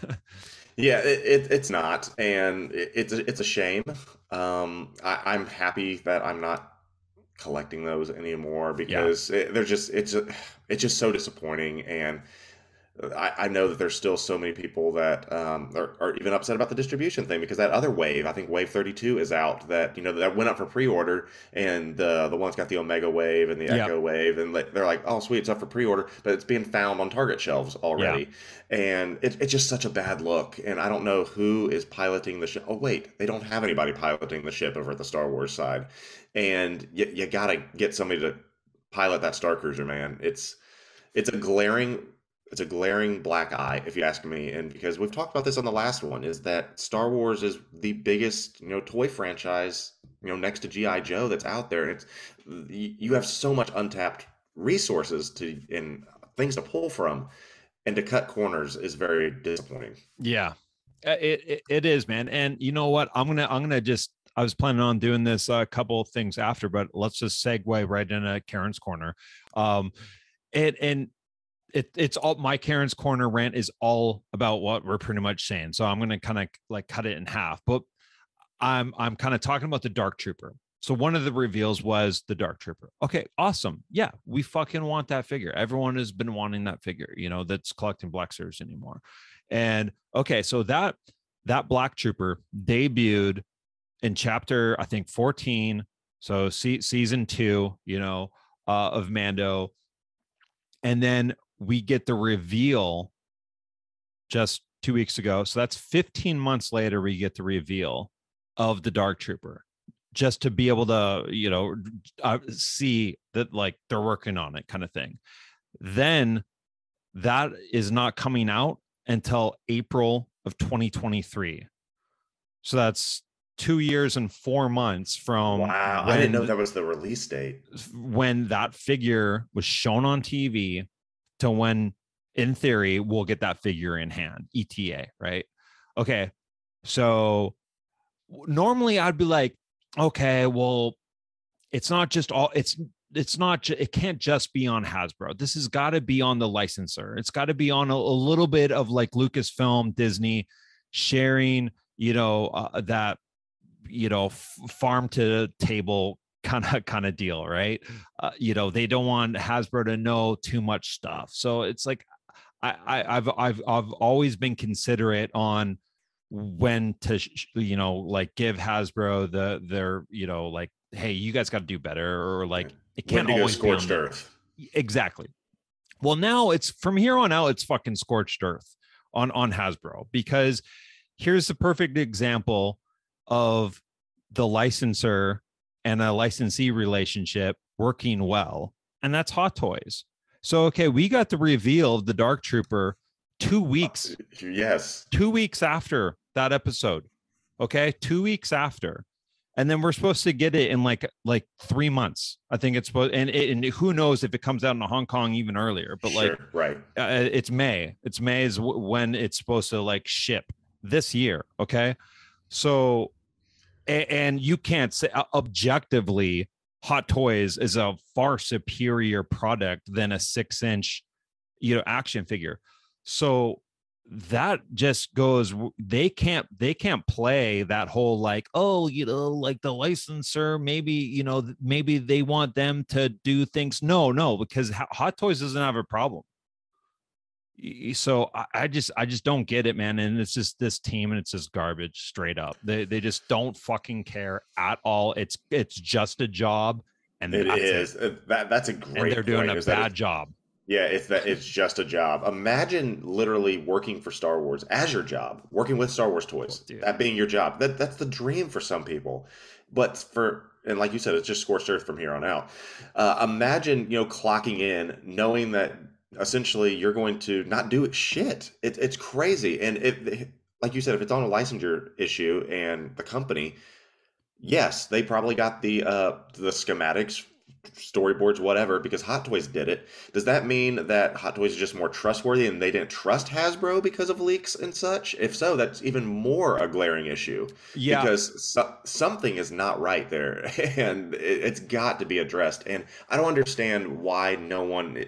Yeah, it, it, it's not, and it, it's a, it's a shame. Um, I, I'm happy that I'm not collecting those anymore because it, they're just it's just, it's just so disappointing, and I, I know that there's still so many people that um, are, are even upset about the distribution thing, because that other wave, I think Wave thirty-two is out, that you know that went up for pre-order, and the the one's got the Omega Wave and the Yep. Echo Wave, and like- they're like, oh sweet, it's up for pre-order, but it's being found on Target shelves already, and it, it's just such a bad look, and I don't know who is piloting the ship. Oh wait, they don't have anybody piloting the ship over at the Star Wars side, and you, you gotta get somebody to pilot that Star Cruiser, man. It's it's a glaring it's a glaring black eye, if you ask me, and because we've talked about this on the last one, is that Star Wars is the biggest, you know, toy franchise, you know, next to G I. Joe that's out there, and it's you have so much untapped resources to and things to pull from, and to cut corners is very disappointing. Yeah, Uh, it, it it is, man. And you know what? I'm gonna I'm gonna just. I was planning on doing this a uh, couple of things after, but let's just segue right into Karen's corner. Um, and and it it's all my Karen's corner rant is all about what we're pretty much saying. So I'm gonna kind of like cut it in half. But I'm I'm kind of talking about the Dark Trooper. So one of the reveals was the Dark Trooper. Okay, awesome. Yeah, we fucking want that figure. Everyone has been wanting that figure, you know, that's collecting Black Series anymore. And okay, so that that Black Trooper debuted in chapter, I think fourteen. So se- season two, you know, uh, of Mando. And then we get the reveal just two weeks ago. So that's fifteen months later, we get the reveal of the Dark Trooper, just to be able to, you know, uh, see that like they're working on it kind of thing. Then that is not coming out until April of twenty twenty-three. So that's two years and four months from Wow, I didn't know that was the release date. when that figure was shown on T V to when, in theory, we'll get that figure in hand, E T A, right? Okay, so normally I'd be like, okay, well, it's not just all, it's it's not, ju- it can't just be on Hasbro. This has got to be on the licensor. It's got to be on a, a little bit of like Lucasfilm, Disney sharing, you know, uh, that, you know, f- farm to table kind of kind of deal, right? Uh, you know, they don't want Hasbro to know too much stuff. So it's like, I, I I've I've I've always been considerate on when to, sh- you know, like give Hasbro the their, you know, like, hey, you guys got to do better, or like it can't Wendigo always be on scorched there. earth. Exactly. Well, now it's from here on out, it's fucking scorched earth on on Hasbro, because here's the perfect example of the licensor and a licensee relationship working well, and that's Hot Toys. So, okay, we got the reveal of the Dark Trooper two weeks, Yes. two weeks after that episode. Okay, two weeks after, and then we're supposed to get it in like like three months. I think it's supposed, and it, and who knows if it comes out in Hong Kong even earlier. But like, Sure, right. uh, it's May. It's May is w- when it's supposed to like ship this year. Okay, so and, and you can't say uh, objectively Hot Toys is a far superior product than a six inch, you know, action figure. So that just goes, they can't, they can't play that whole like, oh, you know, like the licensor, maybe, you know, maybe they want them to do things. No, no, because Hot Toys doesn't have a problem. So I just, I just don't get it, man. And it's just this team, and it's just garbage straight up. They, they just don't fucking care at all. It's, it's just a job. And it is it. that. That's a great. And they're doing point, a bad job. Yeah, it's that it's just a job. Imagine literally working for Star Wars as your job, working with Star Wars toys, oh, that being your job. That that's the dream for some people. But for, and like you said, it's just scorched earth from here on out. Uh, imagine, you know, clocking in, knowing that essentially you're going to not do it shit. It, it's crazy. And it, like you said, if it's on a licensure issue and the company, yes, they probably got the uh, the schematics, storyboards, whatever, because Hot Toys did it. Does that mean that Hot Toys is just more trustworthy and they didn't trust Hasbro because of leaks and such? If so, that's even more a glaring issue. Yeah. Because so, something is not right there, and it, it's got to be addressed. And I don't understand why no one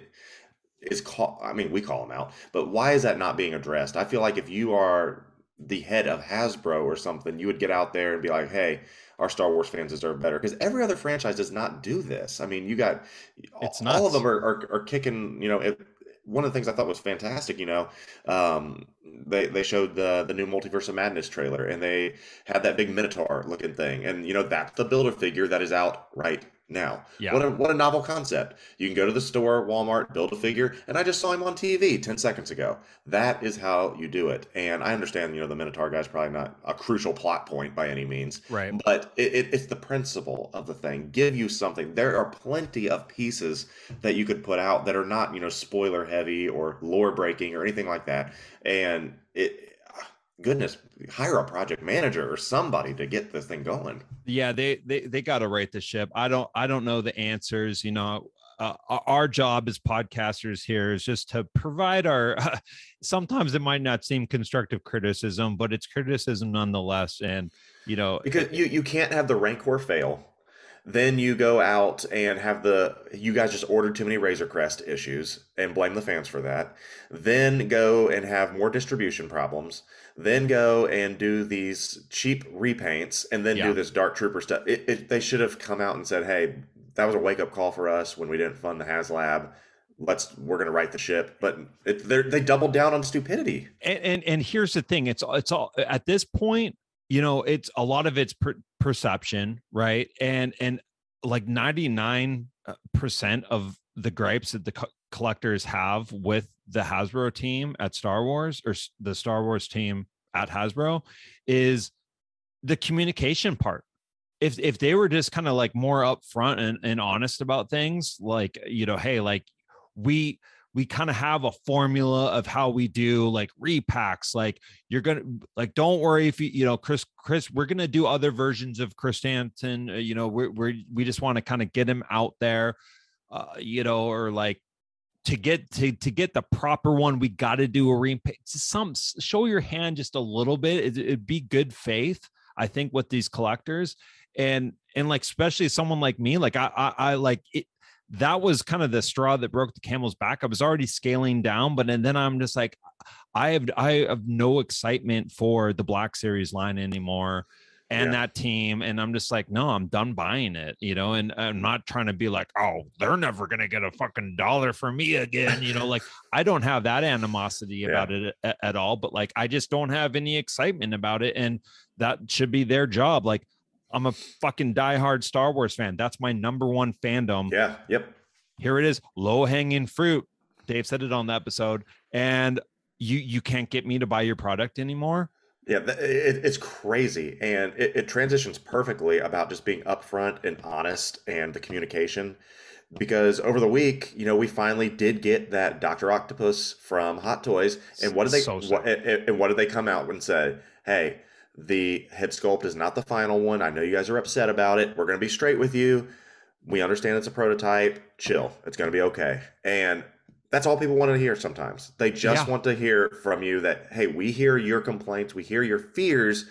is call. I mean, we call them out, but why is that not being addressed? I feel like if you are the head of Hasbro or something, you would get out there and be like, hey, our Star Wars fans deserve better, because every other franchise does not do this. I mean, you got it's all nuts. Of them are, are, are kicking, you know, it, one of the things I thought was fantastic, you know, um, they, they showed the, the new Multiverse of Madness trailer, and they had that big Minotaur looking thing. And, you know, that's the Build-A-Figure that is out right now. Yeah. What a, what a novel concept. You can go to the store, Walmart, build a figure, and I just saw him on T V ten seconds ago. That is how you do it. And I understand, you know, the Minotaur guy's probably not a crucial plot point by any means. Right. But it, it, it's the principle of the thing. Give you something. There are plenty of pieces that you could put out that are not, you know, spoiler heavy or lore breaking or anything like that. And it, goodness, hire a project manager or somebody to get this thing going. Yeah, they they they got to right the ship. I don't I don't know the answers. You know, uh, our job as podcasters here is just to provide our. Uh, sometimes it might not seem constructive criticism, but it's criticism nonetheless. And you know, because you you can't have the Rancor fail. Then you go out and have the, you guys just ordered too many Razor Crest issues and blame the fans for that. Then go and have more distribution problems. Then go and do these cheap repaints, and then yeah. do this Dark Trooper stuff. It, it, they should have come out and said, hey, that was a wake-up call for us when we didn't fund the HasLab. Let's, we're going to right the ship. But it, they doubled down on stupidity. And, and and here's the thing. It's it's all, at this point, you know, it's a lot of it's per, perception, right? And and like ninety-nine percent of the gripes that the co- collectors have with the Hasbro team at Star Wars, or the Star Wars team at Hasbro, is the communication part. If if they were just kind of like more upfront and, and honest about things, like, you know, hey, like we we kind of have a formula of how we do like repacks. Like you're going to like, don't worry if you, you know, Chris, Chris, we're going to do other versions of Chris Stanton. Uh, you know, we're, we're, we just want to kind of get him out there, uh, you know, or like to get, to, to get the proper one, we got to do a repack. Some show your hand just a little bit. It, it'd be good faith, I think, with these collectors. And, and like, especially someone like me, like I, I, I like it. That was kind of the straw that broke the camel's back. I was already scaling down, but and then I'm just like, I have I have no excitement for the Black Series line anymore, and yeah. that team. And I'm just like, no, I'm done buying it, you know. And I'm not trying to be like, oh, they're never gonna get a fucking dollar from me again, you know. Like I don't have that animosity yeah. about it at, at all. But like, I just don't have any excitement about it, and that should be their job. Like, I'm a fucking diehard Star Wars fan. That's my number one fandom. Yeah. Yep. Here it is. Low hanging fruit. Dave said it on the episode, and you, you can't get me to buy your product anymore. Yeah. It, it's crazy. And it, it transitions perfectly about just being upfront and honest and the communication, because over the week, you know, we finally did get that Doctor Octopus from Hot Toys. And what did they, so what, and what did they come out and say? Hey, the head sculpt is not the final one. I know you guys are upset about it. We're going to be straight with you. We understand it's a prototype. Chill. It's going to be okay. And that's all people want to hear sometimes. They just yeah. want to hear from you that, hey, we hear your complaints. We hear your fears.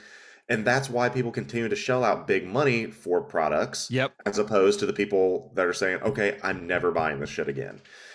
And that's why people continue to shell out big money for products, Yep. as opposed to the people that are saying, okay, I'm never buying this shit again.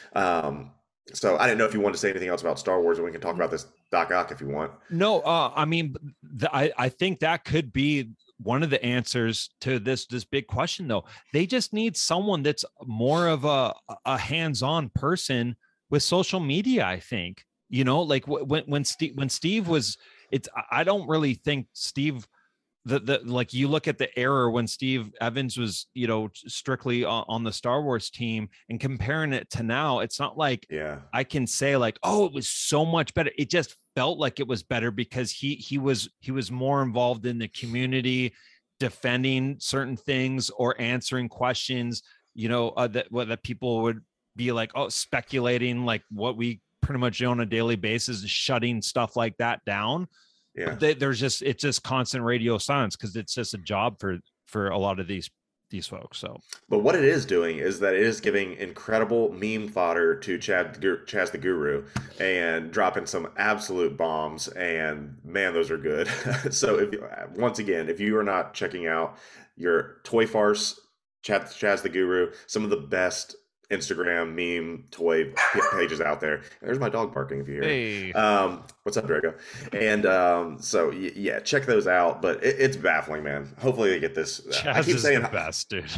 Um, so I didn't know if you wanted to say anything else about Star Wars, and we can talk about this Doc Ock if you want. No, uh, I mean, the, I, I think that could be one of the answers to this this big question, though. They just need someone that's more of a, a hands-on person with social media, I think. You know, like when when Steve when Steve was, it's I don't really think Steve the the like you look at the era when Steve Evans was, you know, strictly on, on the Star Wars team and comparing it to now, it's not like yeah. I can say like, oh, it was so much better. It just felt like it was better because he he was he was more involved in the community, defending certain things or answering questions, you know, uh, that what that people would be like, oh, speculating like what we pretty much do on a daily basis, shutting stuff like that down. Yeah. They, there's just it's just constant radio silence because it's just a job for for a lot of these these folks. So, but what it is doing is that it is giving incredible meme fodder to Chad Chaz the Guru and dropping some absolute bombs. And man, those are good. So, if once again, if you are not checking out your Toy Farce, Chad Chaz the Guru, some of the best Instagram meme toy pages out there. And there's my dog barking if you hear hey. it. Um, what's up, Draco? And um, so y- yeah, check those out. But it, it's baffling, man. Hopefully they get this. Chaz I keep is saying the best, dude.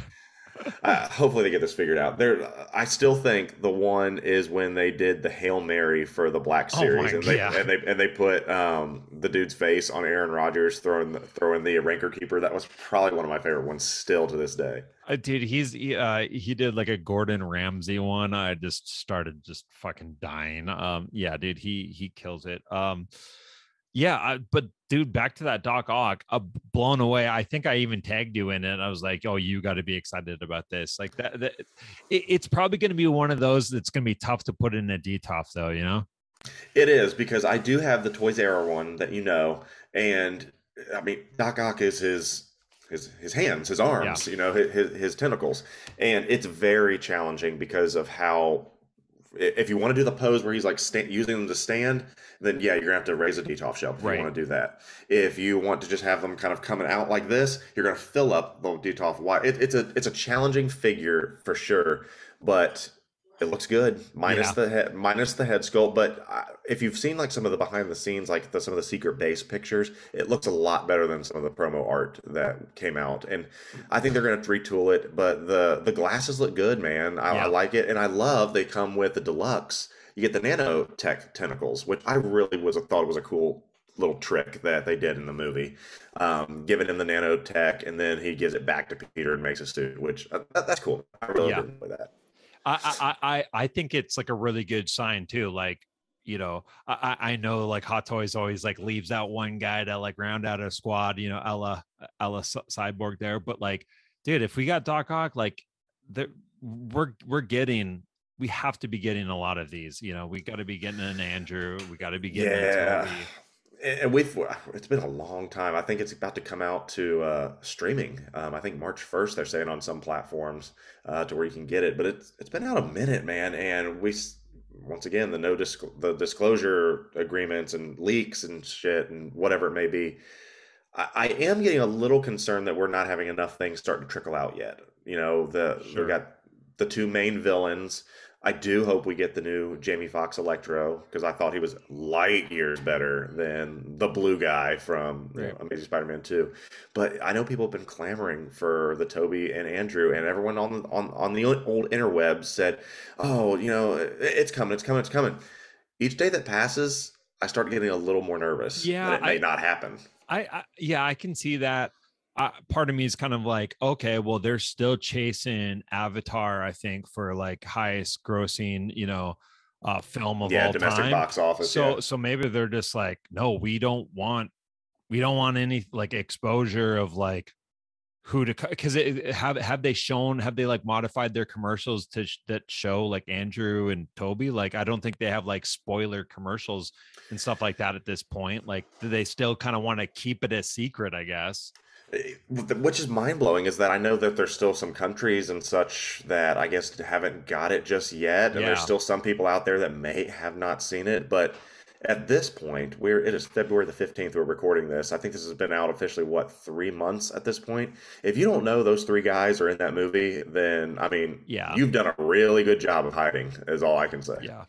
uh, hopefully they get this figured out. There, I still think the one is when they did the Hail Mary for the Black Series, oh and, they, yeah. and they and they put um, the dude's face on Aaron Rodgers throwing the, throwing the Rancor Keeper. That was probably one of my favorite ones still to this day. Uh, dude, he's he, uh, he did like a Gordon Ramsay one. I just started just fucking dying. Um, yeah, dude, he he kills it. Um, yeah, I, but dude, back to that Doc Ock, uh, blown away. I think I even tagged you in it. I was like, oh, you got to be excited about this. Like that, that it, it's probably going to be one of those that's going to be tough to put in a D T O F though, you know? It is, because I do have the Toys Era one that you know, and I mean Doc Ock is his his his hands, his arms, yeah. you know, his his tentacles, and it's very challenging because of how. If you want to do the pose where he's like sta- using them to stand, then yeah, you're gonna have to raise a D T O F shelf if right. you want to do that. If you want to just have them kind of coming out like this, you're gonna fill up the D T O F wide. It, it's a it's a challenging figure for sure, but it looks good minus yeah. the head minus the head sculpt. But uh, if you've seen like some of the behind the scenes, like the, some of the secret base pictures, it looks a lot better than some of the promo art that came out. And I think they're going to retool it. But the the glasses look good, man. I, yeah. I like it, and I love they come with the deluxe. You get the nanotech tentacles, which I really was thought was a cool little trick that they did in the movie, um, giving him the nanotech, and then he gives it back to Peter and makes a suit, which uh, that, that's cool. I really yeah. did enjoy that. I, I I think it's like a really good sign too. Like, you know, I, I know like Hot Toys always like leaves out one guy to like round out a squad, you know, Ella Ella Cyborg there. But like, dude, if we got Doc Ock, like, we're we're getting, we have to be getting a lot of these. You know, we got to be getting an Andrew. We got to be getting yeah. a Toby. And we've it's been a long time. I think it's about to come out to uh, streaming. Um, I think March first they're saying on some platforms uh, to where you can get it. But it's it's been out a minute, man. And we once again the no disc, the disclosure agreements and leaks and shit and whatever it may be. I, I am getting a little concerned that we're not having enough things start to trickle out yet. You know, the sure. we got the two main villains. I do hope we get the new Jamie Foxx Electro, because I thought he was light years better than the blue guy from right. you know, Amazing Spider-Man two. But I know people have been clamoring for the Toby and Andrew, and everyone on on on the old interwebs said, "Oh, you know, it's coming, it's coming, it's coming." Each day that passes, I start getting a little more nervous yeah, that it may I, not happen. I, I yeah, I can see that. Uh, part of me is kind of like, okay, well, they're still chasing Avatar, I think, for like highest grossing, you know, uh, film of yeah, all domestic time. box office. So, yeah. so maybe they're just like, no, we don't want, we don't want any like exposure of like who to, because it have have they shown, have they like modified their commercials to sh- that show like Andrew and Toby? Like, I don't think they have like spoiler commercials and stuff like that at this point. Like, do they still kind of want to keep it a secret, I guess? Which is mind-blowing is that I know that there's still some countries and such that I guess haven't got it just yet, and yeah. there's still some people out there that may have not seen it, but At this point, we're it is February the fifteenth. We're recording this. I think this has been out officially, what, three months at this point. If you don't know those three guys are in that movie, then I mean, Yeah. you've done a really good job of hiding, is all I can say. Yeah.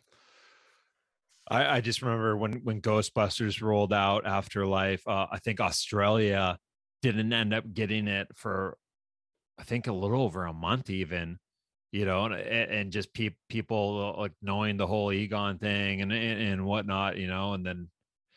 I, I just remember when when Ghostbusters rolled out Afterlife, uh, I think Australia didn't end up getting it for, I think, a little over a month even, you know, and and just pe- people like knowing the whole Egon thing and, and and whatnot, you know, and then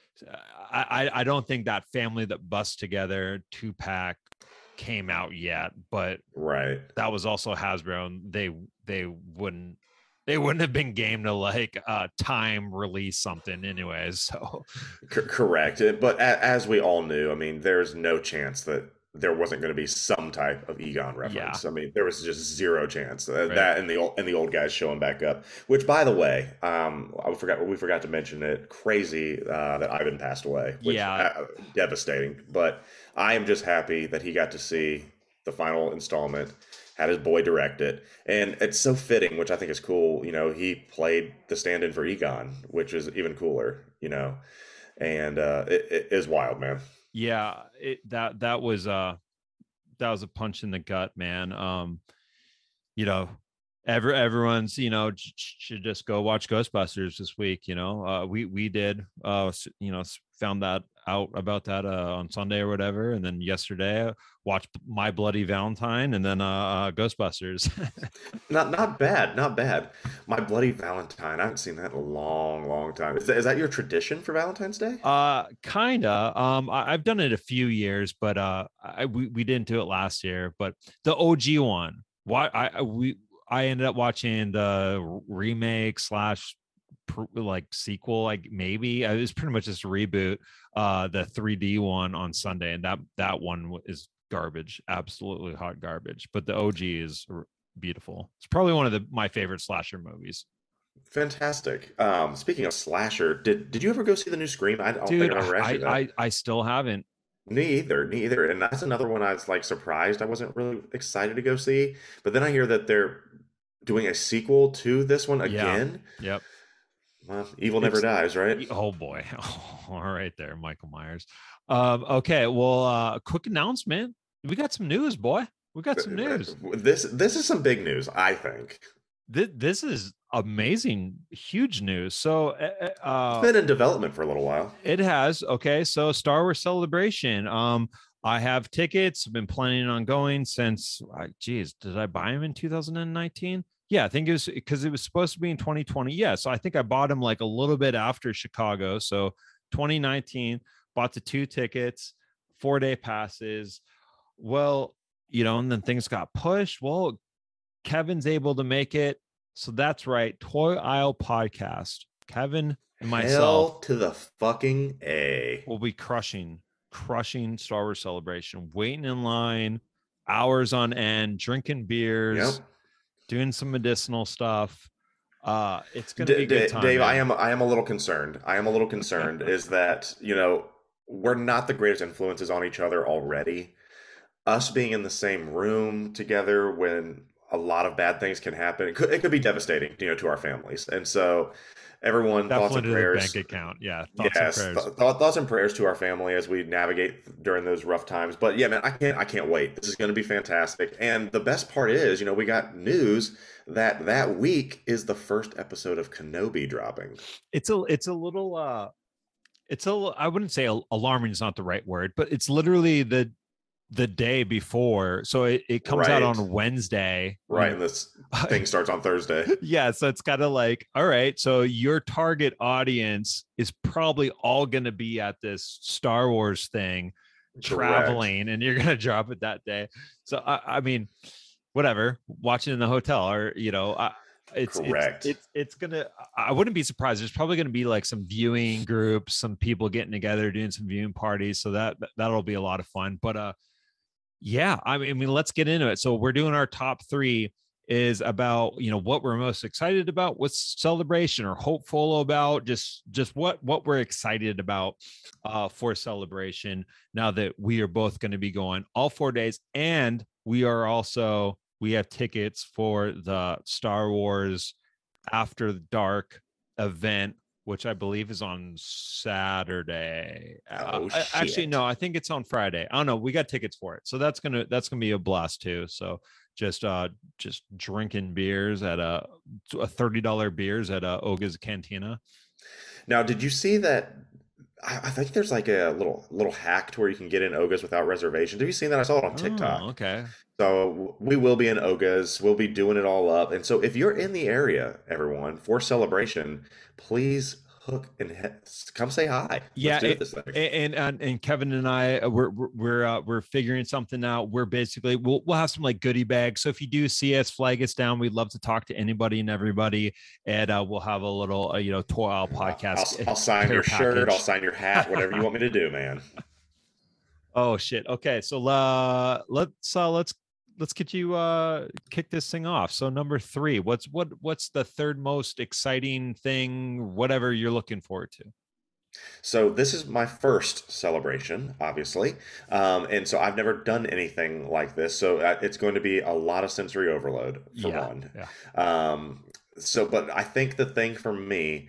I I don't think that Family That Busts Together two pack came out yet, but right, that was also Hasbro, and they they wouldn't they wouldn't have been game to like uh time release something anyways. So C- correct. But a- as we all knew, I mean, there's no chance that there wasn't going to be some type of Egon reference. Yeah. I mean, there was just zero chance uh, Right. that and the old and the old guys showing back up. Which, by the way, um, I forgot we forgot to mention it. Crazy uh, that Ivan passed away. Which, Yeah. uh, devastating. But I am just happy that he got to see the final installment, had his boy direct it, and it's so fitting, which I think is cool. You know, he played the stand-in for Egon, which is even cooler. You know, and uh, it, it is wild, man. Yeah, it, that that was uh that was a punch in the gut, man. Um, you know, every everyone's you know sh- should just go watch Ghostbusters this week. You know, uh, we we did uh s- you know s- found that out about that uh, on Sunday or whatever, and then yesterday uh, watched My Bloody Valentine, and then uh, uh Ghostbusters. Not not bad, not bad. My Bloody Valentine. I haven't seen that in a long, long time. Is that, is that your tradition for Valentine's Day? Uh, kinda. Um, I, I've done it a few years, but uh, I we, we didn't do it last year. But the O G one, why I I- we I ended up watching the remake slash pr- like sequel, like maybe uh, it was pretty much just a reboot. Uh, the three D one on Sunday, and that that one w- is garbage, absolutely hot garbage. But the O G is r- beautiful. It's probably one of the my favorite slasher movies. Fantastic. Um, speaking of slasher, did did you ever go see the new Scream? I don't Dude, think I ever asked I you that. I I still haven't. Me either, me either. And that's another one I was like surprised I wasn't really excited to go see. But then I hear that they're doing a sequel to this one Yeah. again. Yep. Well, evil never It's- dies, right? Oh boy. All right there, Michael Myers. Um, okay, well, uh, quick announcement. We got some news, boy. We got some news. This this is some big news, I think. This, this is amazing, huge news. So uh, uh, It's been in development for a little while. it has. Okay, so Star Wars Celebration. Um, I have tickets. I've been planning on going since. Uh, geez, did I buy them in two thousand nineteen? Yeah, I think it was because it was supposed to be in twenty twenty. Yeah, so I think I bought them like a little bit after Chicago. So twenty nineteen, bought the two tickets, four day passes. Well, you know, and then things got pushed. Well, Kevin's able to make it. So that's right. Toy Aisle Podcast. Kevin and myself Hell to the fucking A. will be crushing, crushing Star Wars Celebration, waiting in line, hours on end, drinking beers, Yep. doing some medicinal stuff. Uh, it's gonna be D- a good D- time. Dave, I man. am I am a little concerned. I am a little concerned is that, you know, we're not the greatest influences on each other already. Us being in the same room together when a lot of bad things can happen, it could, it could be devastating, you know, to our families. And so everyone, thoughts Definitely and to the prayers. bank account. Yeah. Thoughts Yes, and prayers. th- th- thoughts and prayers to our family as we navigate during those rough times. But yeah, man, I can't I can't wait. This is going to be fantastic. And the best part is, you know, we got news that that week is the first episode of Kenobi dropping. It's a it's a little uh it's a I wouldn't say al- alarming is not the right word, but it's literally the the day before. So it, it comes out Right. on Wednesday. Right, and this thing starts on Thursday. Yeah, so it's kind of like, all right, so your target audience is probably all going to be at this Star Wars thing, traveling, and you're going to drop it that day. So I, I mean, whatever, watch it in the hotel, or you know, I, it's Correct. It's, it's it's gonna. I wouldn't be surprised. There's probably going to be like some viewing groups, some people getting together, doing some viewing parties. So that that'll be a lot of fun. But uh, yeah, I mean, I mean, let's get into it. So we're doing our top three is about, you know, what we're most excited about, what's celebration or hopeful about, just just what what we're excited about uh for celebration now that we are both going to be going all four days, and we are also we have tickets for the Star Wars After Dark event which I believe is on Saturday. Oh, Uh, I- actually, shit. no, I think it's on Friday. I don't know. We got tickets for it, so that's gonna that's gonna be a blast too. So just uh just drinking beers at a a thirty dollar beers at a Oga's Cantina. Now, did you see that? I, I think there's like a little little hack to where you can get in Oga's without reservations. Have you seen that? I saw it on TikTok. Oh, okay. So we will be in Oga's. We'll be doing it all up. And so if you're in the area, everyone, for Celebration, please hook and he- come say hi. Let's Yeah, do it- this thing. and and and Kevin and I uh, we're we're we're, uh, we're figuring something out. We're basically we'll we'll have some like goodie bags. So if you do see us, flag us down. We'd love to talk to anybody and everybody, and uh, we'll have a little uh, you know Tour Owl podcast. I'll, I'll sign care your shirt. package. I'll sign your hat. Whatever you want me to do, man. Oh shit. Okay, so uh, let's uh, let's let's get you uh kick this thing off. So number three, what's what what's the third most exciting thing, whatever you're looking forward to? So this is my first celebration, obviously, um, and so I've never done anything like this. So uh, it's going to be a lot of sensory overload for Yeah, one. yeah. Um, so, but I think the thing for me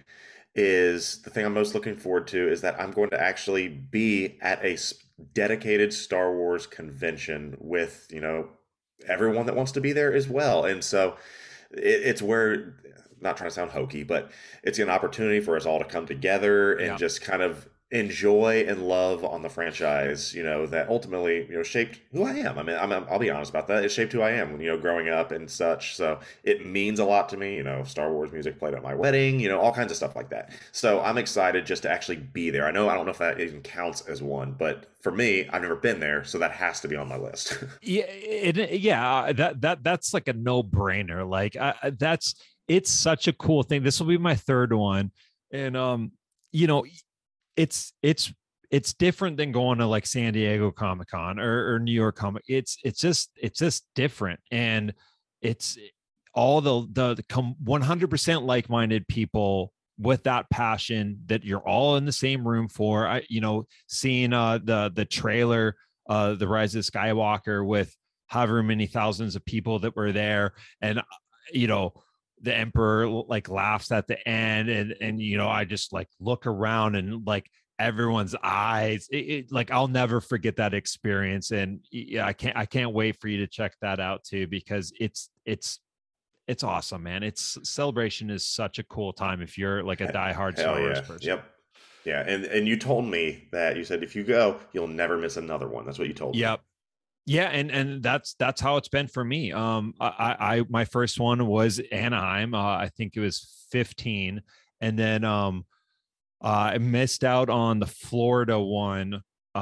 is the thing I'm most looking forward to is that I'm going to actually be at a s- dedicated Star Wars convention with, you know, everyone that wants to be there as well. And so it, it's where, not trying to sound hokey, but it's an opportunity for us all to come together and Yeah. just kind of enjoy and love on the franchise, you know, that ultimately, you know, shaped who I am. I mean, I'm, I'll be honest about that. It shaped who I am, you know, growing up and such. So it means a lot to me. You know, Star Wars music played at my wedding, you know, all kinds of stuff like that. So I'm excited just to actually be there. I know, I don't know if that even counts as one, but for me, I've never been there. So that has to be on my list. Yeah, it, yeah, that that that's like a no-brainer. Like I, I- that's it's such a cool thing. This will be my third one, and um, you know, it's it's it's different than going to like San Diego Comic Con or, or New York Comic. It's it's just it's just different, and it's all the the, the come one hundred percent like-minded people with that passion that you're all in the same room for. I you know seeing uh the the trailer, uh the Rise of Skywalker with however many thousands of people that were there, and uh, you know the Emperor like laughs at the end, and and you know I just like look around and like everyone's eyes, it, it, like I'll never forget that experience. And yeah, I can't I can't wait for you to check that out too, because it's it's it's awesome, man. It's Celebration is such a cool time if you're like a diehard Hell Star Wars yeah. person. Yep. Yeah. And and you told me that you said if you go, you'll never miss another one. That's what you told me. Yep. Yeah, and and that's that's how it's been for me. Um, I, I I- my first one was Anaheim. Uh, I think it was fifteen, and then um, uh, I missed out on the Florida one.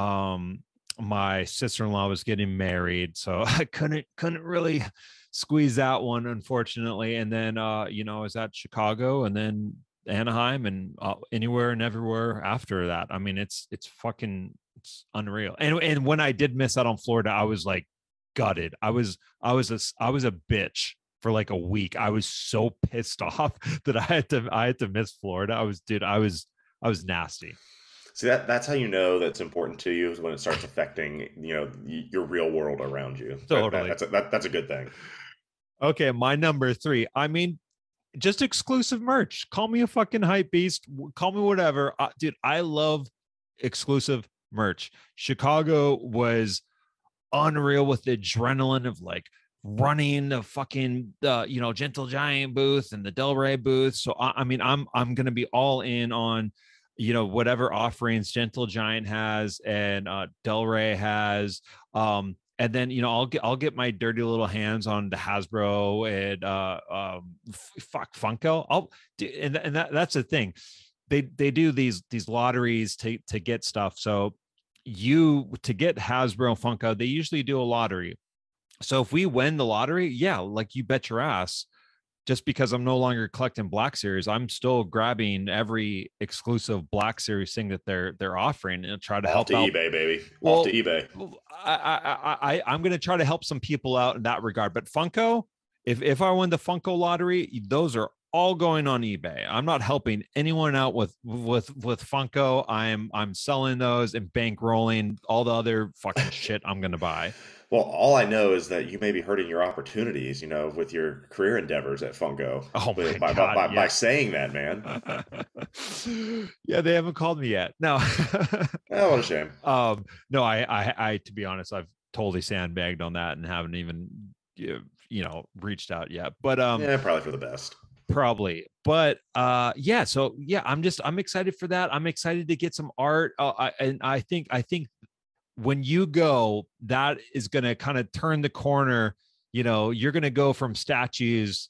Um, my sister-in-law was getting married, so I couldn't couldn't really squeeze that one, unfortunately. And then uh, you know, I was at Chicago, and then Anaheim, and uh, anywhere and everywhere after that. I mean, it's it's fucking it's unreal. And and when I did miss out on Florida, I was like gutted. I was I was a I was a bitch for like a week. I was so pissed off that I had to I had to miss Florida. I was dude, I was I was nasty. See, that that's how you know that's important to you, is when it starts affecting, you know, y- your real world around you. That- that- Totally. that's a, that, that's a good thing. Okay, my number three. I mean, just exclusive merch. Call me a fucking hype beast. w- Call me whatever. Uh, dude, I love exclusive merch. Chicago was unreal with the adrenaline of like running the fucking uh, you know Gentle Giant booth and the Del Rey booth. So I, I mean, I'm I'm gonna be all in on you know whatever offerings Gentle Giant has and uh, Del Rey has. Um, and then you know I'll get I'll get my dirty little hands on the Hasbro and uh, um, f- fuck Funko. I'll do, and and that, that's the thing. They they do these these lotteries to to get stuff. So you to get Hasbro Funko, they usually do a lottery. So if we win the lottery, yeah, like you bet your ass. Just because I'm no longer collecting Black Series, I'm still grabbing every exclusive Black Series thing that they're they're offering and try to Off help to out. eBay, baby. Well, Off to eBay. Well, I, I, I, I, I'm going to try to help some people out in that regard. But Funko, if if I win the Funko lottery, those are all going on eBay. I'm not helping anyone out with with with Funko. I'm I'm selling those and bankrolling all the other fucking shit I'm going to buy. Well, all I know is that you may be hurting your opportunities, you know, with your career endeavors at Funko. Oh my by, God, by, yeah. by saying that, man. Yeah, they haven't called me yet. No. Oh, what a shame. Um, no, I, I, I, to be honest, I've totally sandbagged on that and haven't even, you know, reached out yet. But um, yeah, probably for the best. Probably, but uh, yeah. So yeah, I'm just I'm excited for that. I'm excited to get some art, uh, I, and I think I think when you go, that is going to kind of turn the corner. You know, you're going to go from statues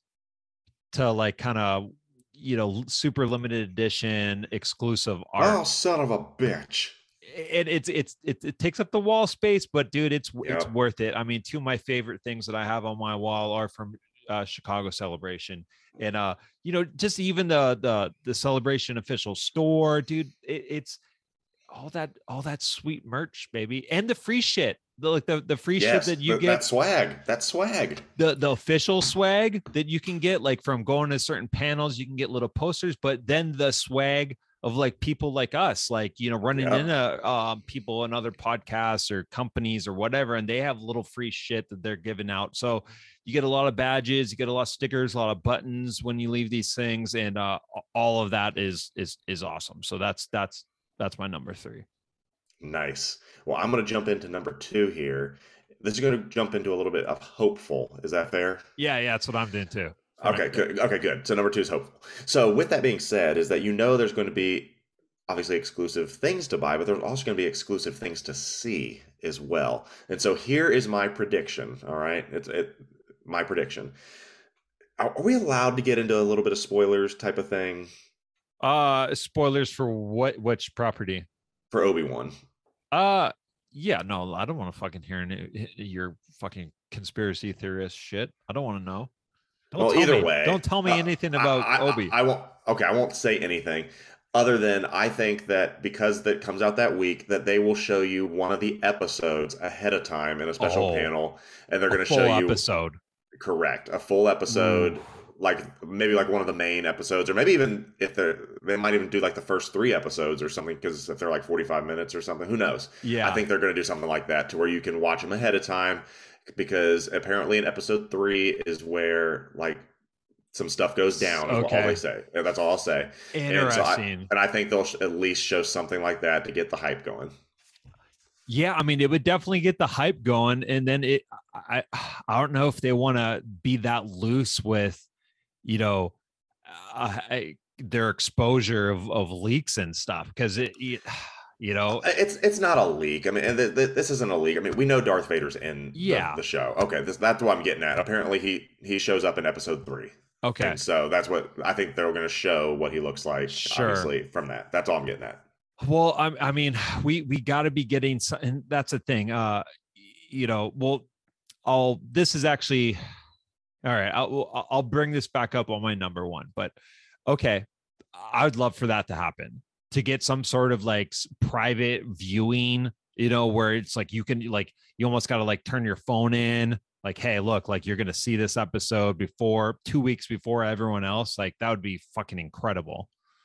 to like kind of, you know, super limited edition exclusive art. Oh, son of a bitch. It, it's it's it, it takes up the wall space, but dude, it's Yep. it's worth it. I mean, two of my favorite things that I have on my wall are from uh, Chicago Celebration, and uh, you know, just even the the the Celebration official store, dude. It, it's all that all that sweet merch, baby, and the free shit. The, like the the free Yes, shit that you th- get, that swag, that swag. the the official swag that you can get, like from going to certain panels, you can get little posters, but then the swag of like people like us, like, you know, running Yeah. into um, people and other podcasts or companies or whatever, and they have little free shit that they're giving out. So you get a lot of badges, you get a lot of stickers, a lot of buttons when you leave these things, and uh, all of that is is is awesome. So that's that's that's my number three. Nice. Well, I'm going to jump into number two here. This is going to jump into a little bit of hopeful. Is that fair? Yeah, yeah, that's what I'm doing too. Okay, good. Okay, good. So number two is hopeful. So with that being said, is that you know there's going to be obviously exclusive things to buy, but there's also going to be exclusive things to see as well. And so here is my prediction. All right, it's it my prediction. Are, are we allowed to get into a little bit of spoilers type of thing Uh, spoilers for what? Which property? for Obi-Wan? Uh, yeah, no, I don't want to fucking hear any, your fucking conspiracy theorist shit. I don't want to know. Don't Well, tell either me, way, don't tell me uh, anything about I, I, Obi. I, I won't. Okay, I won't say anything other than I think that because that comes out that week, that they will show you one of the episodes ahead of time in a special Oh, panel, and they're A going to full show you episode. correct a full episode, Ooh. like maybe like one of the main episodes, or maybe even if they're they might even do like the first three episodes or something, because if they're like forty-five minutes or something, who knows? Yeah, I think they're going to do something like that to where you can watch them ahead of time, because apparently in episode three is where like some stuff goes down. Is Okay. all they say. And that's all I'll say. And, so I, interesting. and I think they'll sh- at least show something like that to get the hype going. Yeah, I mean, it would definitely get the hype going, and then it. I I don't know if they want to be that loose with, you know, uh, I, their exposure of of leaks and stuff, because it, it, you know, It's it's not a leak. I mean, and th- th- this isn't a leak. I mean, we know Darth Vader's in the- Yeah. the, show. Okay, this, that's what I'm getting at. Apparently, he he shows up in episode three. okay, And so that's what I think they're going to show what he looks like. Sure. Obviously, from that. That's all I'm getting at. Well, I, I mean, we we got to be getting some, and that's the thing. Uh, you know, well, I'll. This is actually, all right. I'll I'll bring this back up on my number one, but okay, I would love for that to happen, to get some sort of like s- private viewing. You know, where it's like you can like you almost got to like turn your phone in. Like, hey, look, like you're gonna see this episode before two weeks before everyone else. Like that would be fucking incredible.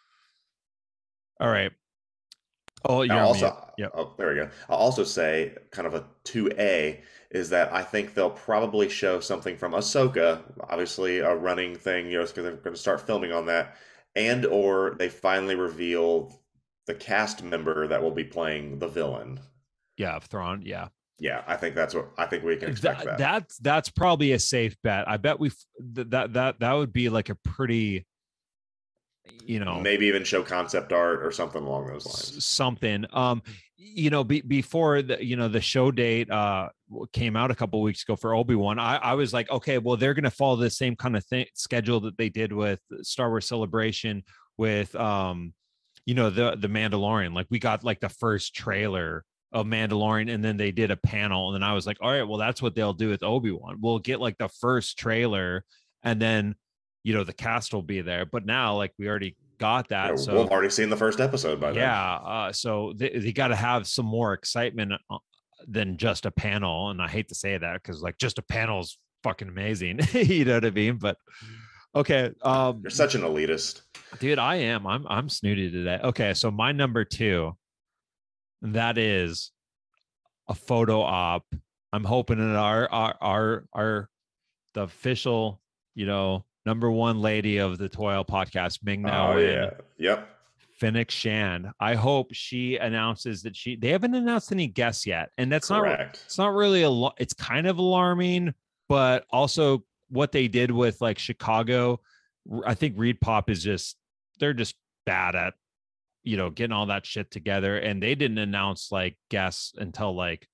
All right. Oh, you're Now, on also, mute. Yep. oh, there we go. I'll also say, kind of a two A, is that I think they'll probably show something from Ahsoka, obviously a running thing, you know, because they're going to start filming on that, and or they finally reveal the cast member that will be playing the villain. Yeah, Thrawn. Yeah, Yeah, I think that's what I think we can expect. that, That, that's that's probably a safe bet. I bet we that that that that would be like a pretty, you know, maybe even show concept art or something along those s- lines. something. Um, you know, be, before the you know the show date uh came out a couple weeks ago for Obi-Wan, I I was like, okay, well they're gonna follow the same kind of thing schedule that they did with Star Wars Celebration with um, you know, the the Mandalorian. Like we got like the first trailer of Mandalorian, and then they did a panel, and then I was like, all right, well that's what they'll do with Obi-Wan. We'll get like the first trailer, and then you know the cast will be there. But now like we already got that, Yeah, so we've already seen the first episode by then. yeah, uh, so they, they got to have some more excitement uh, than just a panel. And I hate to say that because like just a panel is fucking amazing. You know what I mean? But okay, um, You're such an elitist. dude, I am. I'm I'm snooty today. Okay, so my number two, that is a photo op I'm hoping that our our our our the official, you know, number one lady of the Toil podcast, Ming Na Oh Wen, yeah, yep. Phoenix Shan. I hope she announces that she. They haven't announced any guests yet, and that's Correct. not. It's not really a. It's kind of alarming, but also what they did with like Chicago. I think Reed Pop is just. They're just bad at, you know, getting all that shit together, and they didn't announce like guests until like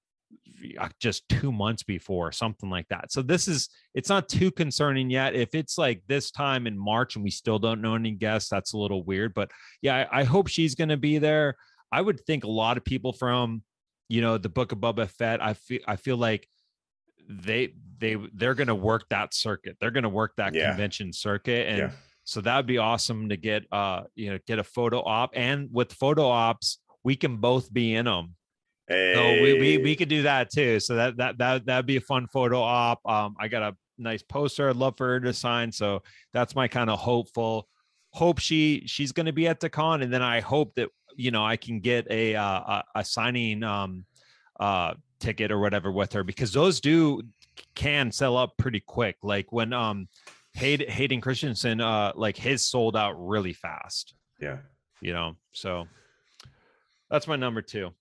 just two months before, something like that. So this is, it's not too concerning yet. If it's like this time in March and we still don't know any guests, that's a little weird. But yeah, I, I hope she's going to be there. I would think a lot of people from, you know, the Book of Boba Fett. I feel I feel like they they they're going to work that circuit. They're going to work that Yeah. convention circuit, and. Yeah. So that would be awesome to get, uh, you know, get a photo op, and with photo ops, we can both be in them. Hey. So we, we we could do that too. So that that that that'd be a fun photo op. Um, I got a nice poster I'd love for her to sign. So that's my kind of hopeful hope she she's going to be at the con, and then I hope that, you know, I can get a uh, a, a signing um uh ticket or whatever with her, because those do can sell up pretty quick. Like when um. Hayden, Hayden Christensen, uh, like his sold out really fast. Yeah. You know, so that's my number two.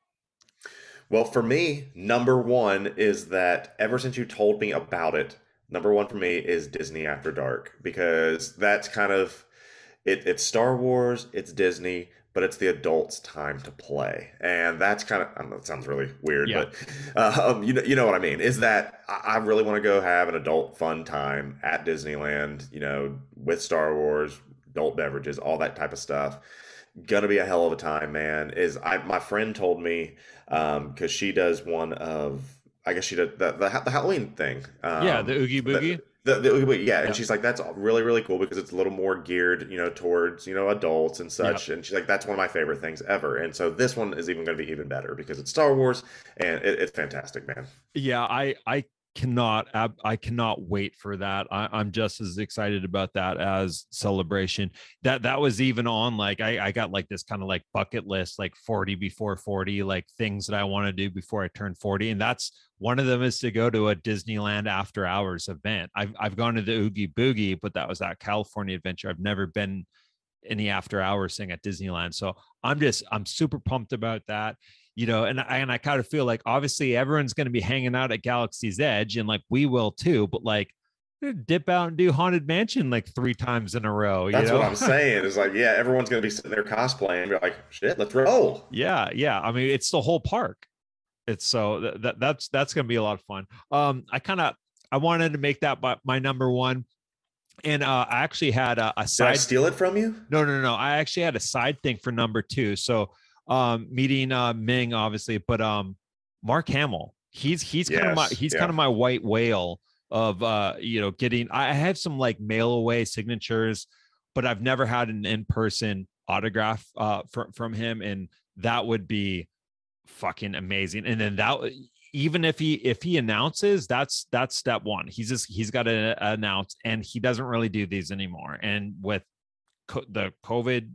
Well, for me, number one is that ever since you told me about it, number one for me is Disney After Dark, because that's kind of it. It's Star Wars, it's Disney, but it's the adults' time to play, and that's kind of, I don't know, it sounds really weird, Yeah. but uh, um, you know, you know what I mean. Is that I I really want to go have an adult fun time at Disneyland, you know, with Star Wars, adult beverages, all that type of stuff. Gonna be a hell of a time, man. Is I my friend told me, um, because she does one of, I guess she did the the, the Halloween thing. Um, Yeah, the Oogie Boogie. The, the, the, yeah, and Yeah. she's like, that's really, really cool because it's a little more geared, you know, towards, you know, adults and such. And she's like, that's one of my favorite things ever. And so this one is even going to be even better because it's Star Wars, and it, it's fantastic, man. Yeah, I I cannot ab- I cannot wait for that. I, I'm just as excited about that as Celebration. That that was even on, like, I, I got like this kind of like bucket list, like forty before forty, like things that I want to do before I turn forty. And that's one of them, is to go to a Disneyland after hours event. I've I've gone to the Oogie Boogie, but that was that California adventure. I've never been any after hours thing at Disneyland. So I'm just I'm super pumped about that. You know, and I and I kind of feel like obviously everyone's going to be hanging out at Galaxy's Edge, and like we will too, but like dip out and do Haunted Mansion like three times in a row. You That's know? what I'm saying. Is like, yeah, everyone's going to be sitting there cosplaying and be like, shit, let's roll. Yeah, yeah. I mean, it's the whole park. It's so that, that that's that's going to be a lot of fun. Um, I kind of I wanted to make that my, my number one, and uh, I actually had a, a Did side. I steal it from you? No, no, no. I actually had a side thing for number two. So um meeting uh Ming, obviously, but um Mark Hamill, he's he's kind of my Yes, he's yeah. kind of my white whale of uh you know getting. I have some like mail away signatures, but I've never had an in-person autograph uh from from him, and that would be fucking amazing. And then that, even if he if he announces, that's that's step one. He's just he's got to announce, and he doesn't really do these anymore. And with co- the COVID,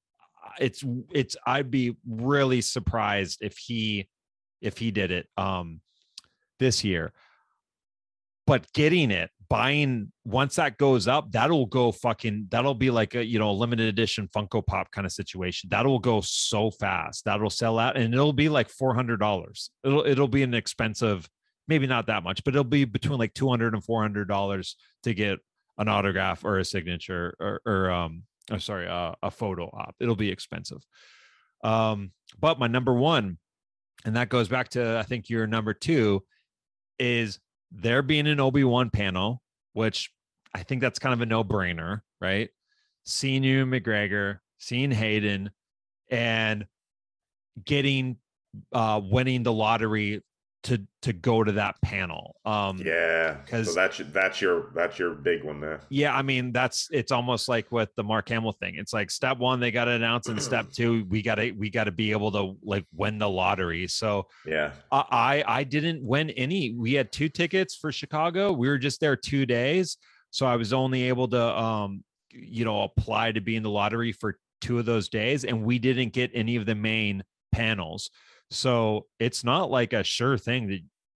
it's it's I'd be really surprised if he if he did it um this year. But getting it, buying, once that goes up, that'll go fucking that'll be like a, you know, limited edition Funko Pop kind of situation. That'll go so fast. That'll sell out, and it'll be like four hundred dollars. It'll it'll be an expensive, maybe not that much, but it'll be between like two hundred and four hundred dollars to get an autograph or a signature or, or um I'm sorry, uh, a photo op. It'll be expensive. Um, but my number one, and that goes back to, I think, your number two, is there being an Obi-Wan panel, which I think that's kind of a no-brainer, right? Seeing Ewan McGregor, seeing Hayden, and getting uh winning the lottery to to go to that panel. Um Yeah, because so that's that's your that's your big one there. yeah, I mean, that's it's almost like with the Mark Hamill thing. It's like step one, they got to announce, and step two, we got to we got to be able to like win the lottery. So Yeah, I I I didn't win any. We had two tickets for Chicago. We were just there two days, so I was only able to um you know apply to be in the lottery for two of those days, and we didn't get any of the main panels. So it's not like a sure thing that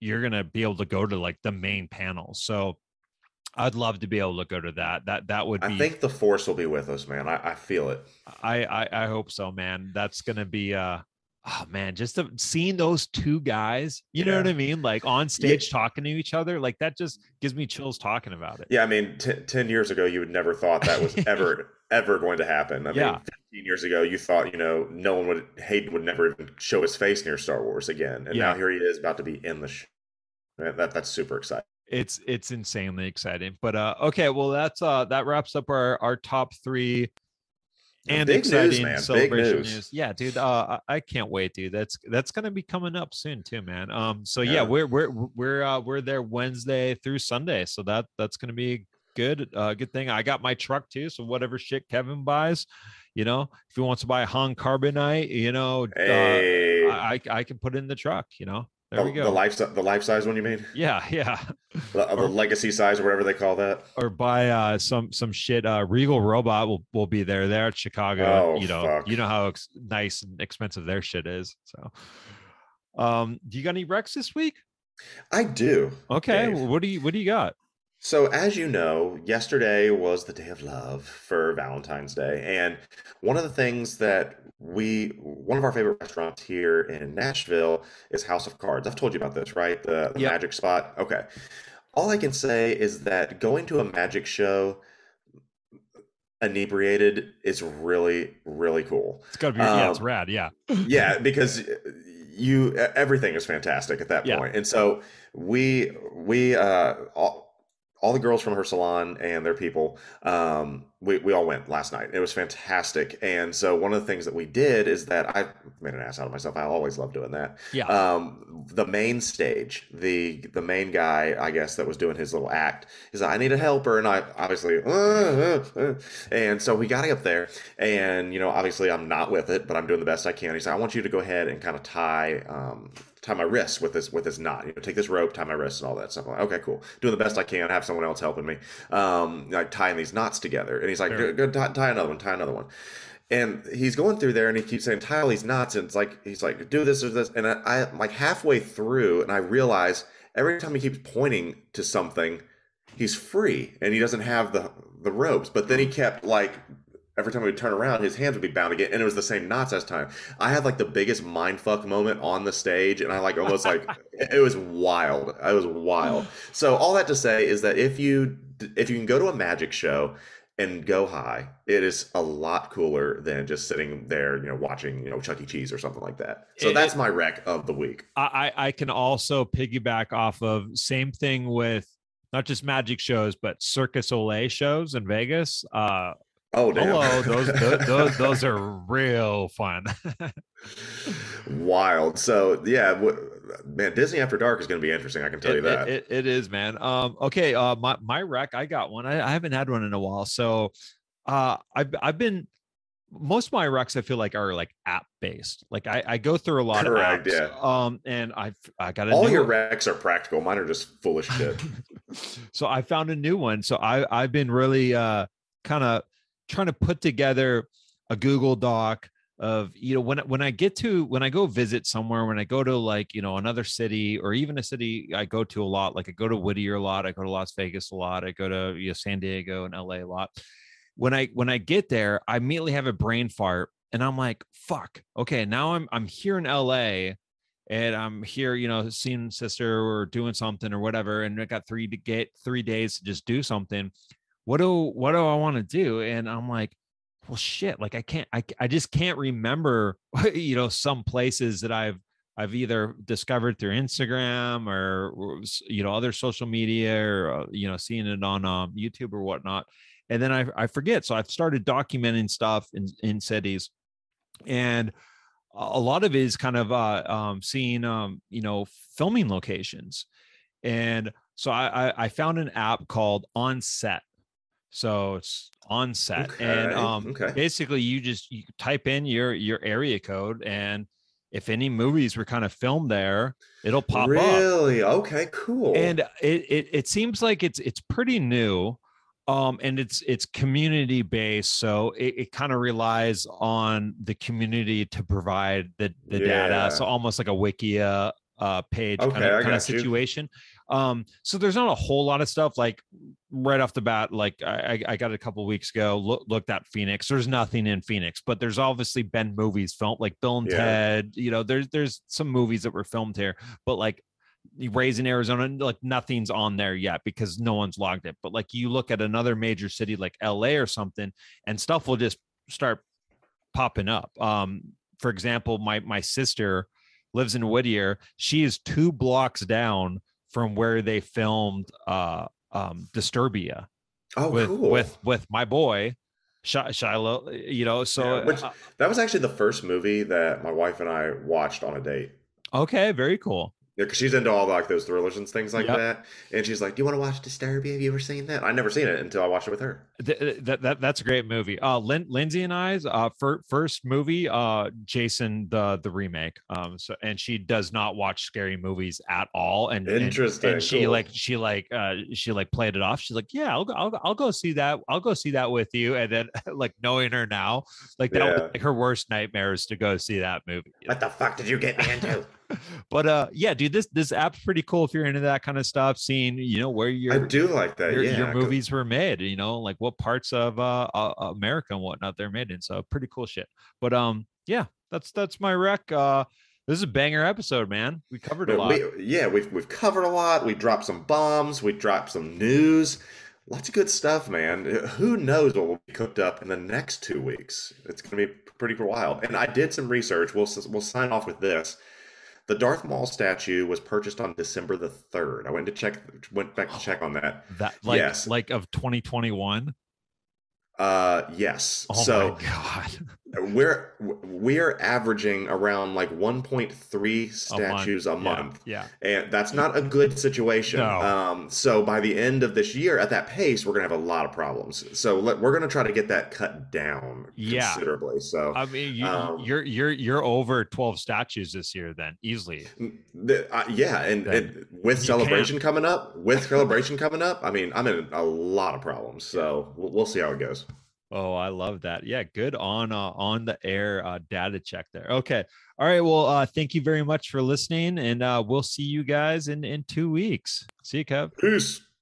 you're gonna be able to go to like the main panels. So I'd love to be able to go to that. That that would be. I think the Force will be with us, man. I, I feel it. I, I I hope so, man. That's gonna be uh oh man, just to, seeing those two guys, you yeah. know what I mean? Like on stage yeah. talking to each other, like that just gives me chills talking about it. Yeah, I mean, t- ten years ago, you would never thought that was ever, ever going to happen. I yeah. mean, fifteen years ago, you thought, you know, no one would, Hayden would never even show his face near Star Wars again. And yeah. now here he is about to be in the show. That, that's super exciting. It's, it's insanely exciting. But uh, okay, well, that's uh, that wraps up our, our top three. And big exciting news, man. celebration Big news. news. Yeah, dude. Uh, I can't wait, dude. That's that's gonna be coming up soon too, man. Um, so yeah, Yeah. we're we're we're uh, we're there Wednesday through Sunday. So that that's gonna be good. Uh, good thing. I got my truck too. So whatever shit Kevin buys, you know, if he wants to buy a Han Carbonite, you know, Hey. uh, I I can put it in the truck. You know, there the, we go. The life, the life size one, you mean? Yeah, yeah. The, the legacy size or whatever they call that. Or buy uh, some some shit. Uh, Regal Robot will will be there. There at Chicago. Oh, you know, fuck. you know how ex- nice and expensive their shit is. So, um, do you got any Recs this week? I do. Okay, Dave. well, what do you what do you got? So, as you know, yesterday was the day of love for Valentine's Day. And one of the things that we, one of our favorite restaurants here in Nashville is House of Cards. I've told you about this, right? The, the Yep. magic spot. Okay. All I can say is that going to a magic show inebriated is really, really cool. It's gotta be yeah, it's Um, rad. Yeah, Yeah, because you everything is fantastic at that Yeah. point. And so we we uh all, all the girls from her salon and their people, um, we, we all went last night. It was fantastic. And so one of the things that we did is that I made an ass out of myself. I always love doing that. yeah. Um, the main stage, the the main guy, I guess, that was doing his little act, he's like, I need a helper. And I obviously, uh, uh, uh. and so we got up there and, you know, obviously I'm not with it, but I'm doing the best I can. He said, I want you to go ahead and kind of tie, um, tie my wrists with this, with this knot, you know, take this rope, tie my wrists and all that stuff. I'm like, okay, cool. Doing the best I can. I have someone else helping me, um, like tying these knots together. And he's like, Sure. go, go tie, tie another one, tie another one. And he's going through there and he keeps saying, tie all these knots. And it's like, he's like, do this or this. And I, I like halfway through and I realize every time he keeps pointing to something, he's free and he doesn't have the, the ropes. But then he kept like, every time we would turn around, his hands would be bound again. And it was the same knots this time. I had like the biggest mindfuck moment on the stage. And I like almost like, it was wild. It was wild. So all that to say is that if you, if you can go to a magic show and go high, it is a lot cooler than just sitting there, you know, watching, you know, Chuck E. Cheese or something like that. So It- that's my rec of the week. I I can also piggyback off of same thing with not just magic shows, but Circus Olay shows in Vegas. Uh, Oh, damn. hello, those, those those those are real fun. Wild. So yeah, w- man, Disney After Dark is going to be interesting. I can tell it, you that. It, it, it is, man. Um, okay. Uh, my my rec, I got one. I, I haven't had one in a while, so uh, I've I've been most of my recs I feel like are like app based. Like I, I go through a lot Correct, of apps. yeah. Um, and I've I got a All new your recs are practical. Mine are just foolish shit. so I found a new one. So I I've been really uh kind of trying to put together a Google Doc of, you know, when when I get to when I go visit somewhere, when I go to like, you know, another city or even a city I go to a lot, like I go to Whittier a lot, I go to Las Vegas a lot, I go to, you know, San Diego and L A a lot. When I when I get there, I immediately have a brain fart and I'm like, fuck, okay, now I'm I'm here in L A and I'm here, you know, seeing sister or doing something or whatever, and I got three to get three days to just do something. What do what do I want to do? And I'm like, well, shit, like I can't, I, I just can't remember, you know, some places that I've, I've either discovered through Instagram or, or you know, other social media or, uh, you know, seeing it on um, YouTube or whatnot. And then I, I forget. So I've started documenting stuff in, in cities, and a lot of it is kind of uh, um, seeing, um, you know, filming locations. And so I, I, I found an app called On Set. So it's On Set, Okay, and um, okay. basically you just you type in your your area code, and if any movies were kind of filmed there, it'll pop up. Really? Okay, cool. And it, it it seems like it's it's pretty new, um, and it's it's community based, so it, it kind of relies on the community to provide the the Yeah. data. So almost like a Wikia uh page Okay, kind of I kind of got you. situation. Um, so there's not a whole lot of stuff like right off the bat. Like I, I got it a couple of weeks ago, look, looked at Phoenix. There's nothing in Phoenix, but there's obviously been movies filmed like Bill and Yeah. Ted. You know, there's there's some movies that were filmed here, but like Raising Arizona, like nothing's on there yet because no one's logged it. But like you look at another major city like L A or something, and stuff will just start popping up. Um, for example, my my sister lives in Whittier. She is two blocks down from where they filmed uh um Disturbia Oh, with cool. with with my boy Sh- Shiloh, you know. So Yeah, which uh, that was actually the first movie that my wife and I watched on a date. okay, very cool. Yeah, because she's into all like those thrillers and things like Yep. that. And she's like, "Do you want to watch Disturbia? Have you ever seen that?" I never seen it until I watched it with her. Th- that, that that's a great movie. Uh, Lin- Lindsay and I's uh fir- first movie, uh, Jason the the remake. Um, so and she does not watch scary movies at all. And and- Interesting, And, she cool. like she like uh she like played it off. She's like, yeah, I'll go, I'll, go- I'll go see that. I'll go see that with you. And then like knowing her now, like that was Yeah. like her worst nightmare is to go see that movie. What the fuck did you get me into? But uh, yeah, dude, this this app's pretty cool if you're into that kind of stuff. Seeing you know where your I do like that. your, yeah, your 'cause- movies were made, you know, like what parts of uh, uh America and whatnot they're made in. So pretty cool shit. But um, yeah, that's that's my rec. Uh, this is a banger episode, man. We covered a But lot. we, yeah, we've we've covered a lot. We dropped some bombs. We dropped some news. Lots of good stuff, man. Who knows what will be cooked up in the next two weeks? It's going to be pretty wild. And I did some research. We'll we'll sign off with this. The Darth Maul statue was purchased on December the third. I went to check, went back to check on that. That like Yes. like of twenty twenty-one. Uh, yes. Oh so my god. we're we're averaging around like one point three statues a Yeah, month. Yeah. And that's not a good situation. No. Um, so by the end of this year, at that pace, we're gonna have a lot of problems. So let, we're gonna try to get that cut down Yeah. considerably. So I mean, you, Um, you're you're you're over twelve statues this year, then easily. the, uh, yeah, and, Then and with you celebration coming up, with celebration coming up, I mean, I'm in a lot of problems. So we'll, we'll see how it goes. Oh, I love that. Yeah, good on uh, on the air uh, data check there. Okay, all right. Well, uh, thank you very much for listening, and uh, we'll see you guys in in two weeks. See you, Kev. Peace.